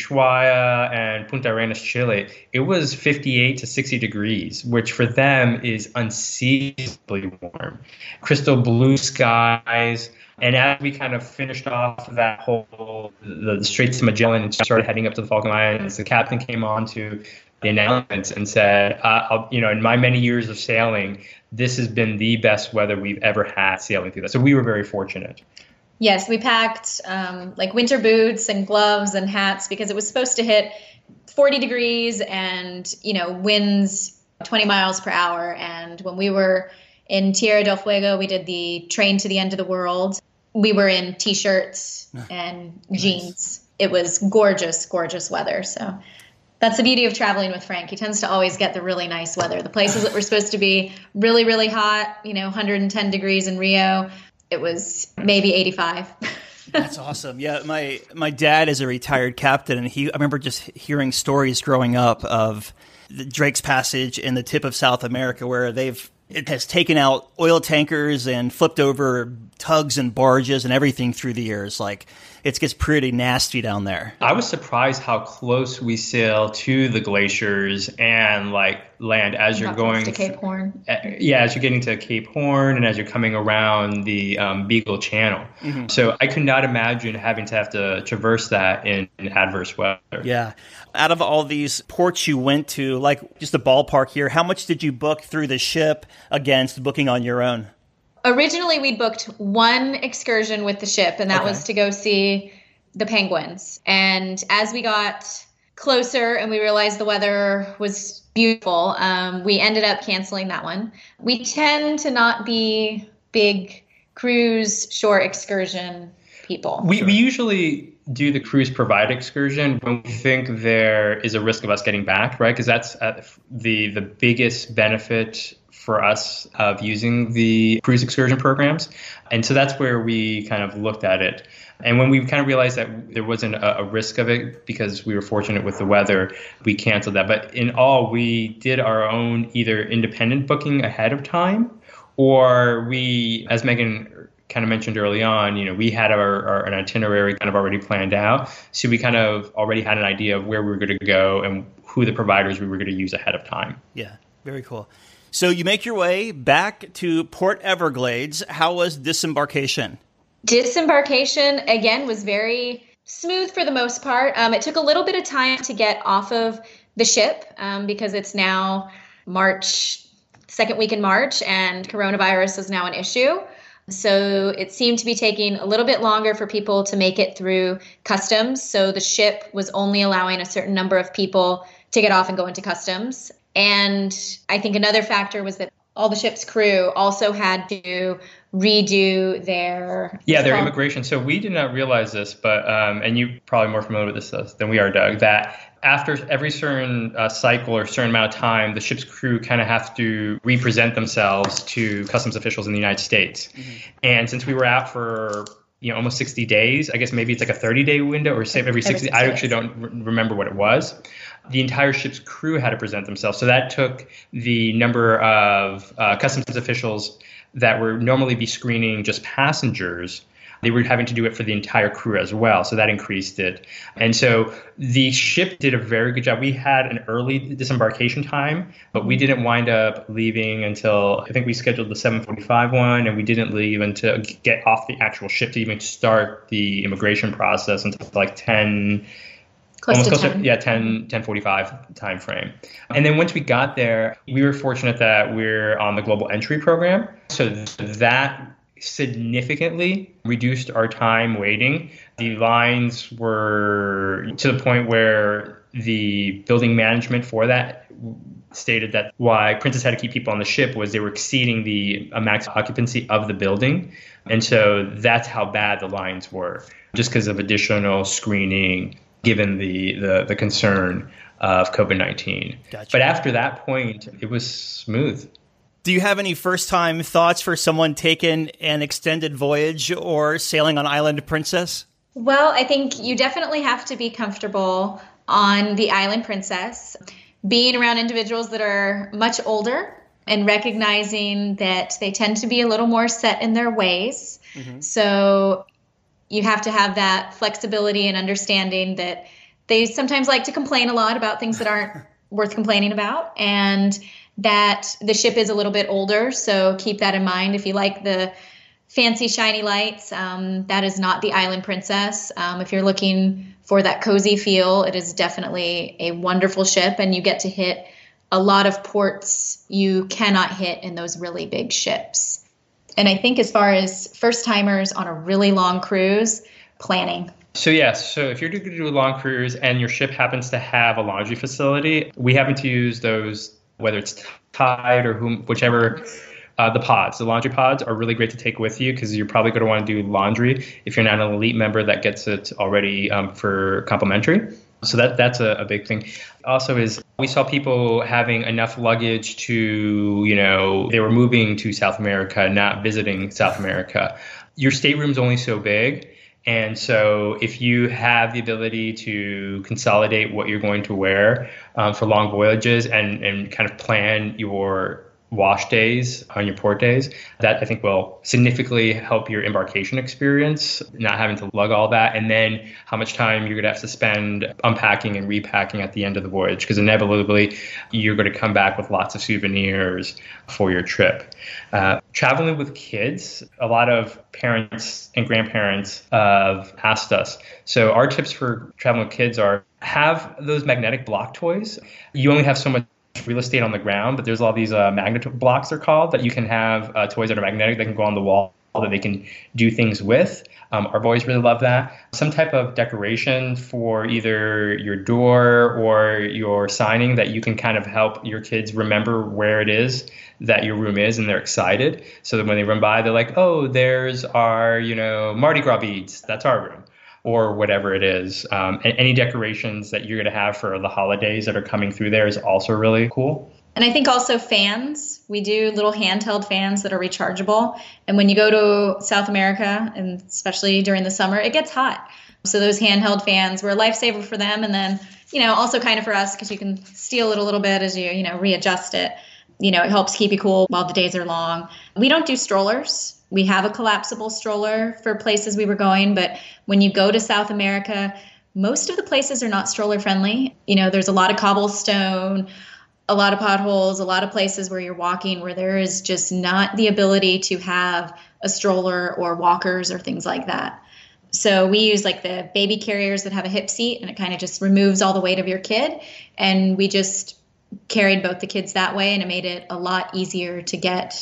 Ushuaia and Punta Arenas, Chile, it was 58 to 60 degrees, which for them is unseasonably warm. Crystal blue skies. And as we kind of finished off that whole, the Straits of Magellan and started heading up to the Falkland Islands, the captain came on to the announcements and said, in my many years of sailing, this has been the best weather we've ever had sailing through that. So we were very fortunate. Yes, we packed winter boots and gloves and hats because it was supposed to hit 40 degrees and, winds 20 miles per hour. And when we were in Tierra del Fuego, we did the Train to the End of the World. We were in T-shirts and jeans. It was gorgeous, gorgeous weather. So that's the beauty of traveling with Frank. He tends to always get the really nice weather. The places that were supposed to be really, really hot, 110 degrees in Rio, it was maybe 85. That's awesome. Yeah, my dad is a retired captain, and I remember just hearing stories growing up of the Drake's Passage in the tip of South America where it has taken out oil tankers and flipped over tugs and barges and everything through the years. Like, it gets pretty nasty down there. I was surprised how close we sail to the glaciers and land as you're going to Cape Horn. As you're getting to Cape Horn and as you're coming around the Beagle Channel. Mm-hmm. So I could not imagine having to have to traverse that in adverse weather. Yeah. Out of all these ports you went to, just a ballpark here, how much did you book through the ship against booking on your own? Originally, we'd booked one excursion with the ship, and that was to go see the penguins. And as we got closer and we realized the weather was beautiful, we ended up canceling that one. We tend to not be big cruise shore excursion people. We usually do the cruise provide excursion when we think there is a risk of us getting back, right? Because that's the biggest benefit for us of using the cruise excursion programs. And so that's where we kind of looked at it. And when we kind of realized that there wasn't a risk of it because we were fortunate with the weather, we canceled that. But in all, we did our own either independent booking ahead of time, or we, as Megan kind of mentioned early on, we had an itinerary kind of already planned out. So we kind of already had an idea of where we were going to go and who the providers we were going to use ahead of time. Yeah, very cool. So you make your way back to Port Everglades. How was disembarkation? Disembarkation, again, was very smooth for the most part. It took a little bit of time to get off of the ship because it's now second week in March, and coronavirus is now an issue. So it seemed to be taking a little bit longer for people to make it through customs. So the ship was only allowing a certain number of people to get off and go into customs. And I think another factor was that all the ship's crew also had to redo their immigration. So we did not realize this, but and you're probably more familiar with this than we are, Doug, that after every certain cycle or certain amount of time, the ship's crew kind of have to represent themselves to customs officials in the United States. Mm-hmm. And since we were out for almost 60 days, I guess maybe it's like a 30-day window or say every 60. I actually don't remember what it was. The entire ship's crew had to present themselves. So that took the number of customs officials that would normally be screening just passengers. They were having to do it for the entire crew as well. So that increased it. And so the ship did a very good job. We had an early disembarkation time, but we didn't wind up leaving until, I think we scheduled the 7:45 one, and we didn't leave until get off the actual ship to even start the immigration process until like 10. Close to 10. 10:45 time frame. And then once we got there, we were fortunate that we're on the global entry program. So that significantly reduced our time waiting. The lines were to the point where the building management for that stated that why Princess had to keep people on the ship was they were exceeding the max occupancy of the building. And so that's how bad the lines were, just because of additional screening given the concern of COVID-19. Gotcha. But after that point, it was smooth. Do you have any first-time thoughts for someone taking an extended voyage or sailing on Island Princess? Well, I think you definitely have to be comfortable on the Island Princess, being around individuals that are much older and recognizing that they tend to be a little more set in their ways. Mm-hmm. So you have to have that flexibility and understanding that they sometimes like to complain a lot about things that aren't worth complaining about, and that the ship is a little bit older. So keep that in mind. If you like the fancy shiny lights, that is not the Island Princess. If you're looking for that cozy feel, it is definitely a wonderful ship, and you get to hit a lot of ports you cannot hit in those really big ships. And I think as far as first timers on a really long cruise, planning. So yes, so if you're going to do a long cruise and your ship happens to have a laundry facility, we happen to use those, whether it's Tide or whichever. The pods, the laundry pods are really great to take with you because you're probably going to want to do laundry if you're not an elite member that gets it already for complimentary. So that's a big thing. Also is we saw people having enough luggage to, they were moving to South America, not visiting South America. Your stateroom's only so big. And so if you have the ability to consolidate what you're going to wear for long voyages and kind of plan your wash days on your port days, that I think will significantly help your embarkation experience, not having to lug all that, and then how much time you're going to have to spend unpacking and repacking at the end of the voyage, because inevitably you're going to come back with lots of souvenirs for your trip. Traveling with kids, a lot of parents and grandparents have asked us. So our tips for traveling with kids are have those magnetic block toys. You only have so much real estate on the ground, but there's all these magnet blocks, they're called, that you can have toys that are magnetic that can go on the wall that they can do things with. Our boys really love that. Some type of decoration for either your door or your signing that you can kind of help your kids remember where it is that your room is, and they're excited. So that when they run by, they're like, oh, there's our, Mardi Gras beads. That's our room. Or whatever it is. And any decorations that you're going to have for the holidays that are coming through there is also really cool. And I think also fans. We do little handheld fans that are rechargeable. And when you go to South America, and especially during the summer, it gets hot. So those handheld fans were a lifesaver for them. And then, also kind of for us, because you can steal it a little bit as you, readjust it. It helps keep you cool while the days are long. We don't do strollers. We have a collapsible stroller for places we were going, but when you go to South America, most of the places are not stroller friendly. There's a lot of cobblestone, a lot of potholes, a lot of places where you're walking where there is just not the ability to have a stroller or walkers or things like that. So we use like the baby carriers that have a hip seat, and it kind of just removes all the weight of your kid. And we just carried both the kids that way, and it made it a lot easier to get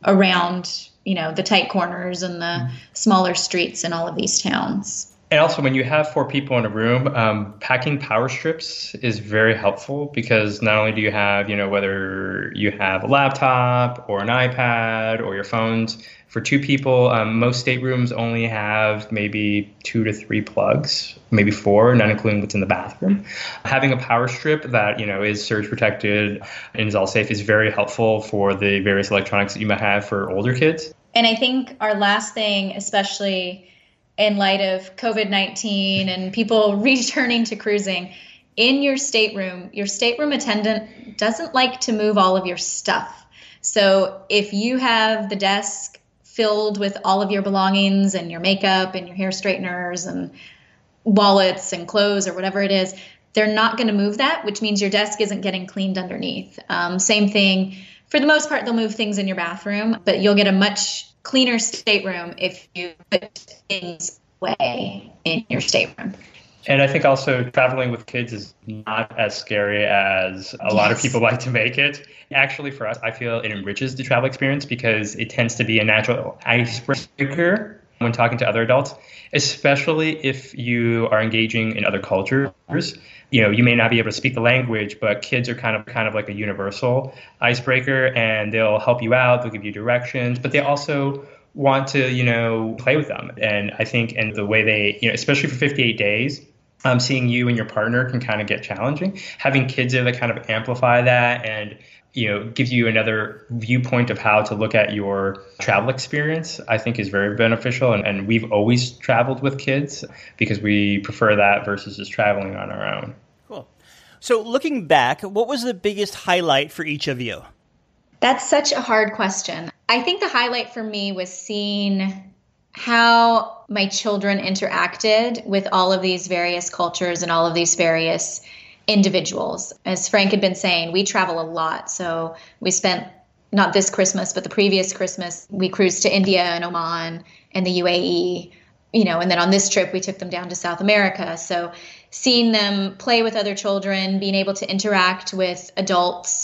around the tight corners and the smaller streets in all of these towns. And also, when you have 4 people in a room, packing power strips is very helpful, because not only do you have, whether you have a laptop or an iPad or your phones, for 2 people, most staterooms only have maybe 2 to 3 plugs, maybe 4, not including what's in the bathroom. Having a power strip that, is surge protected and is all safe is very helpful for the various electronics that you might have for older kids. And I think our last thing, especially in light of COVID-19 and people returning to cruising, in your stateroom attendant doesn't like to move all of your stuff. So if you have the desk filled with all of your belongings and your makeup and your hair straighteners and wallets and clothes or whatever it is, they're not going to move that, which means your desk isn't getting cleaned underneath. Same thing. For the most part, they'll move things in your bathroom, but you'll get a much cleaner stateroom if you put things away in your stateroom. And I think also traveling with kids is not as scary as a lot of people like to make it. Actually, for us, I feel it enriches the travel experience because it tends to be a natural icebreaker when talking to other adults, especially if you are engaging in other cultures. You may not be able to speak the language, but kids are kind of like a universal icebreaker, and they'll help you out. They'll give you directions, but they also want to, play with them. And I think, and the way they, especially for 58 days, seeing you and your partner can kind of get challenging. Having kids there that kind of amplify that and gives you another viewpoint of how to look at your travel experience, I think is very beneficial. And we've always traveled with kids because we prefer that versus just traveling on our own. Cool. So looking back, what was the biggest highlight for each of you? That's such a hard question. I think the highlight for me was seeing how my children interacted with all of these various cultures and all of these various individuals. As Frank had been saying, we travel a lot. So we spent, not this Christmas, but the previous Christmas, we cruised to India and Oman and the UAE, and then on this trip, we took them down to South America. So seeing them play with other children, being able to interact with adults,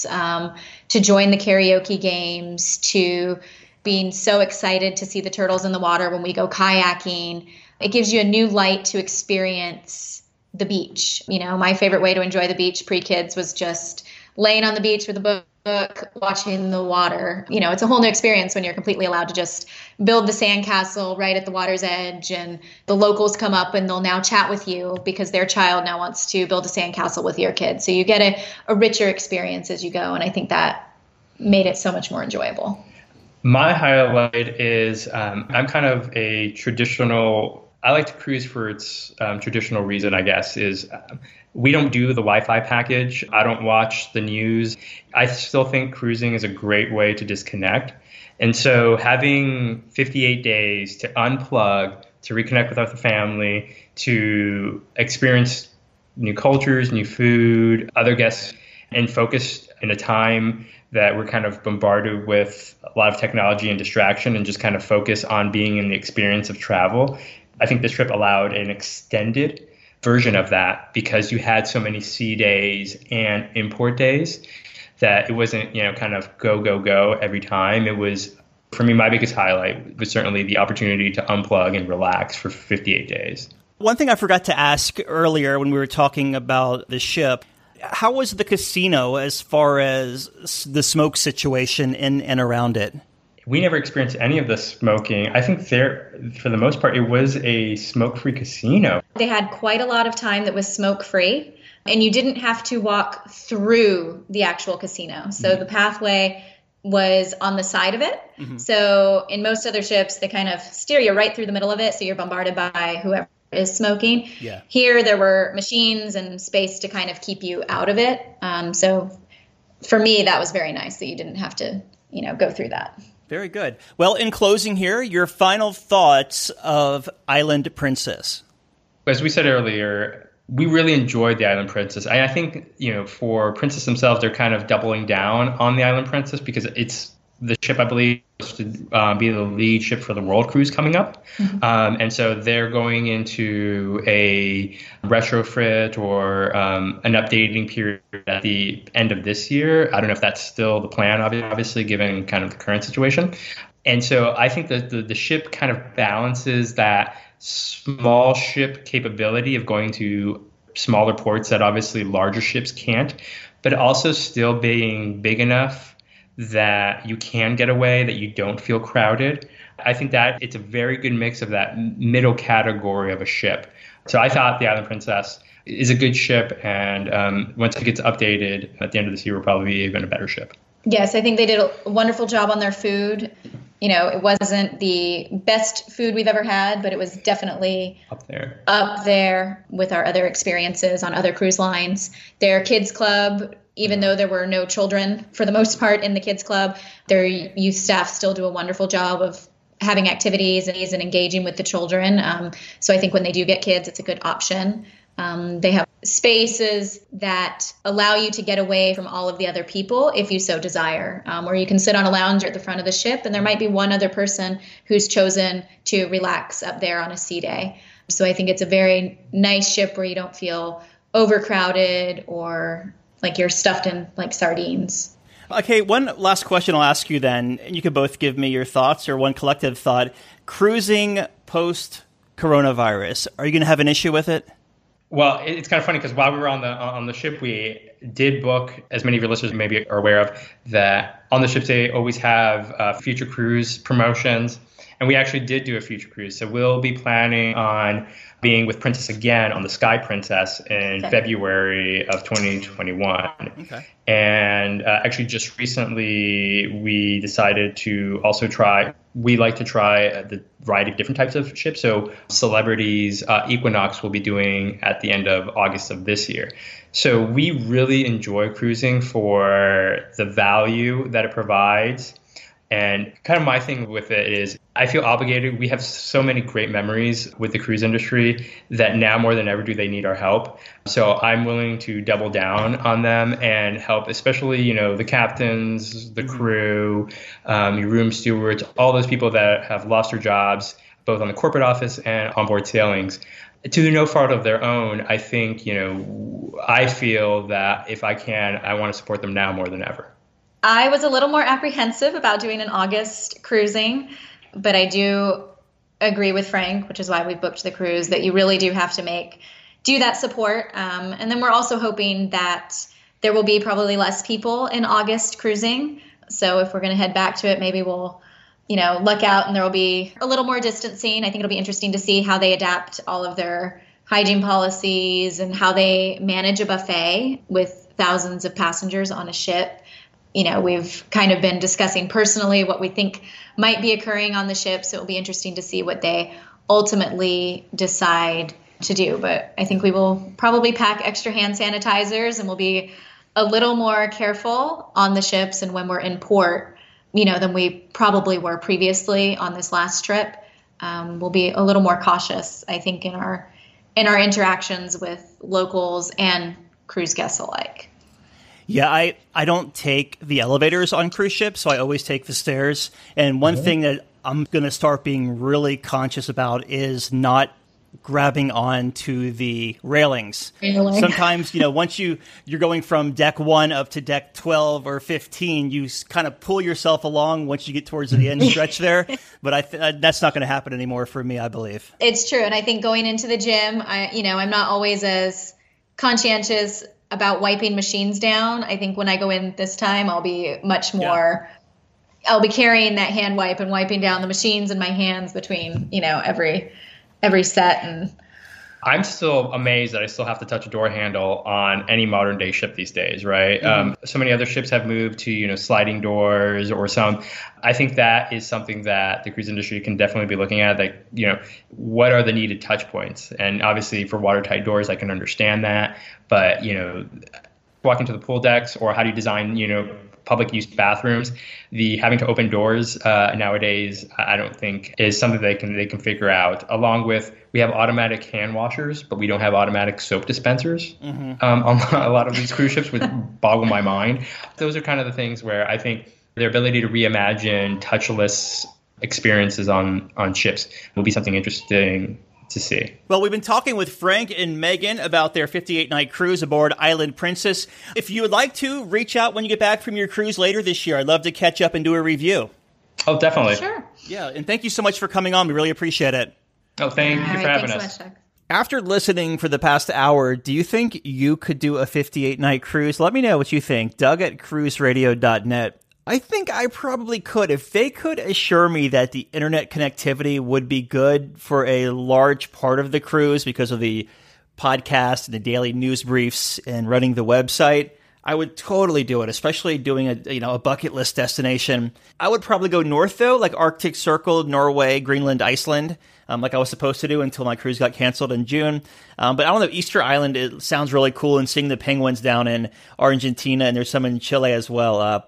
to join the karaoke games, to being so excited to see the turtles in the water when we go kayaking. It gives you a new light to experience the beach. My favorite way to enjoy the beach pre-kids was just laying on the beach with a book, watching the water. It's a whole new experience when you're completely allowed to just build the sandcastle right at the water's edge, and the locals come up and they'll now chat with you because their child now wants to build a sandcastle with your kid. So you get a richer experience as you go, and I think that made it so much more enjoyable. My highlight is I'm kind of a traditional. I like to cruise for its traditional reason, I guess, is we don't do the Wi-Fi package. I don't watch the news. I still think cruising is a great way to disconnect. And so having 58 days to unplug, to reconnect with our family, to experience new cultures, new food, other guests, and focus in a time that we're kind of bombarded with a lot of technology and distraction, and just kind of focus on being in the experience of travel. I think this trip allowed an extended version of that because you had so many sea days and import days that it wasn't, kind of go, go, go every time. It was, for me, my biggest highlight was certainly the opportunity to unplug and relax for 58 days. One thing I forgot to ask earlier when we were talking about the ship, how was the casino as far as the smoke situation in and around it? We never experienced any of the smoking. I think for the most part, it was a smoke-free casino. They had quite a lot of time that was smoke-free, and you didn't have to walk through the actual casino. So the pathway was on the side of it. Mm-hmm. So in most other ships, they kind of steer you right through the middle of it, so you're bombarded by whoever is smoking. Yeah. Here, there were machines and space to kind of keep you out of it. So for me, that was very nice that you didn't have to, go through that. Very good. Well, in closing here, your final thoughts of Island Princess. As we said earlier, we really enjoyed the Island Princess. I think, for Princess themselves, they're kind of doubling down on the Island Princess because it's the ship, I believe, to be the lead ship for the World Cruise coming up. Mm-hmm. And so they're going into a retrofit or an updating period at the end of this year. I don't know if that's still the plan, obviously, given kind of the current situation. And so I think that the ship kind of balances that small ship capability of going to smaller ports that obviously larger ships can't, but also still being big enough that you can get away, that you don't feel crowded. I think that it's a very good mix of that middle category of a ship. So I thought the Island Princess is a good ship, and once it gets updated at the end of this year, will probably be even a better ship. Yes, I think they did a wonderful job on their food. It wasn't the best food we've ever had, but it was definitely up there with our other experiences on other cruise lines. Their kids club, even though there were no children for the most part in the kids club, their youth staff still do a wonderful job of having activities and engaging with the children. So I think when they do get kids, it's a good option. They have spaces that allow you to get away from all of the other people if you so desire, where you can sit on a lounge at the front of the ship, and there might be one other person who's chosen to relax up there on a sea day. So I think it's a very nice ship where you don't feel overcrowded or like you're stuffed in like sardines. Okay, one last question I'll ask you then, and you can both give me your thoughts or one collective thought. Cruising post-coronavirus, are you going to have an issue with it? Well, it's kind of funny because while we were on the ship, we did book, as many of your listeners maybe are aware of, that on the ships they always have future cruise promotions. And we actually did do a future cruise. So we'll be planning on being with Princess again on the Sky Princess in February of 2021. Okay. And actually just recently we decided to also we like to try the variety of different types of ships. So Celebrities Equinox will be doing at the end of August of this year. So we really enjoy cruising for the value that it provides. And kind of my thing with it is I feel obligated. We have so many great memories with the cruise industry that now more than ever do they need our help. So I'm willing to double down on them and help, especially, the captains, the crew, your room stewards, all those people that have lost their jobs, both on the corporate office and onboard sailings. To no fault of their own, I think, I feel that if I can, I want to support them now more than ever. I was a little more apprehensive about doing an August cruising, but I do agree with Frank, which is why we booked the cruise, that you really do have to do that support. And then we're also hoping that there will be probably less people in August cruising. So if we're going to head back to it, maybe we'll, luck out and there will be a little more distancing. I think it'll be interesting to see how they adapt all of their hygiene policies and how they manage a buffet with thousands of passengers on a ship. We've kind of been discussing personally what we think might be occurring on the ship. So it'll be interesting to see what they ultimately decide to do. But I think we will probably pack extra hand sanitizers and we'll be a little more careful on the ships and when we're in port, than we probably were previously on this last trip. We'll be a little more cautious, I think, in our interactions with locals and cruise guests alike. Yeah, I don't take the elevators on cruise ships, so I always take the stairs. And one thing that I'm going to start being really conscious about is not grabbing onto the railings. Sometimes, once you're going from deck 1 up to deck 12 or 15, you kind of pull yourself along once you get towards the end stretch there. But that's not going to happen anymore for me, I believe. It's true. And I think going into the gym, I'm not always as conscientious about wiping machines down. I think when I go in this time, I'll be much more, I'll be carrying that hand wipe and wiping down the machines in my hands between, every set. And I'm still amazed that I still have to touch a door handle on any modern day ship these days, right? So many other ships have moved to, sliding doors or some. I think that is something that the cruise industry can definitely be looking at. Like, what are the needed touch points? And obviously for watertight doors, I can understand that. But, walking to the pool decks, or how do you design, public use bathrooms, the having to open doors nowadays, I don't think is something they can figure out. Along with, we have automatic hand washers, but we don't have automatic soap dispensers on a lot of these cruise ships, which boggle my mind. Those are kind of the things where I think their ability to reimagine touchless experiences on ships will be something interesting to see. Well, we've been talking with Frank and Megan about their 58-night cruise aboard Island Princess. If you would like to, reach out when you get back from your cruise later this year. I'd love to catch up and do a review. Oh, definitely. Sure. Yeah, and thank you so much for coming on. We really appreciate it. Oh, thank you for having us. Thanks so much, Doug. After listening for the past hour, do you think you could do a 58-night cruise? Let me know what you think. Doug at cruiseradio.net. I think I probably could. If they could assure me that the internet connectivity would be good for a large part of the cruise because of the podcast and the daily news briefs and running the website, I would totally do it, especially doing a bucket list destination. I would probably go north, though, like Arctic Circle, Norway, Greenland, Iceland, like I was supposed to do until my cruise got canceled in June. But I don't know, Easter Island, it sounds really cool, and seeing the penguins down in Argentina, and there's some in Chile as well.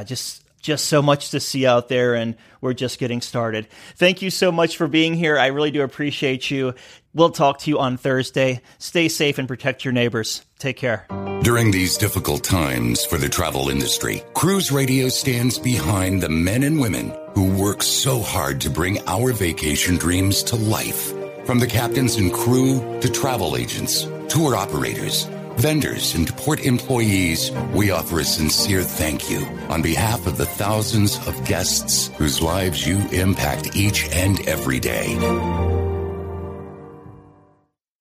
Just so much to see out there, and we're just getting started. Thank you so much for being here. I really do appreciate you. We'll talk to you on Thursday. Stay safe and protect your neighbors. Take care. During these difficult times for the travel industry, Cruise Radio stands behind the men and women who work so hard to bring our vacation dreams to life. From the captains and crew to travel agents, tour operators, vendors, and port employees, we offer a sincere thank you on behalf of the thousands of guests whose lives you impact each and every day.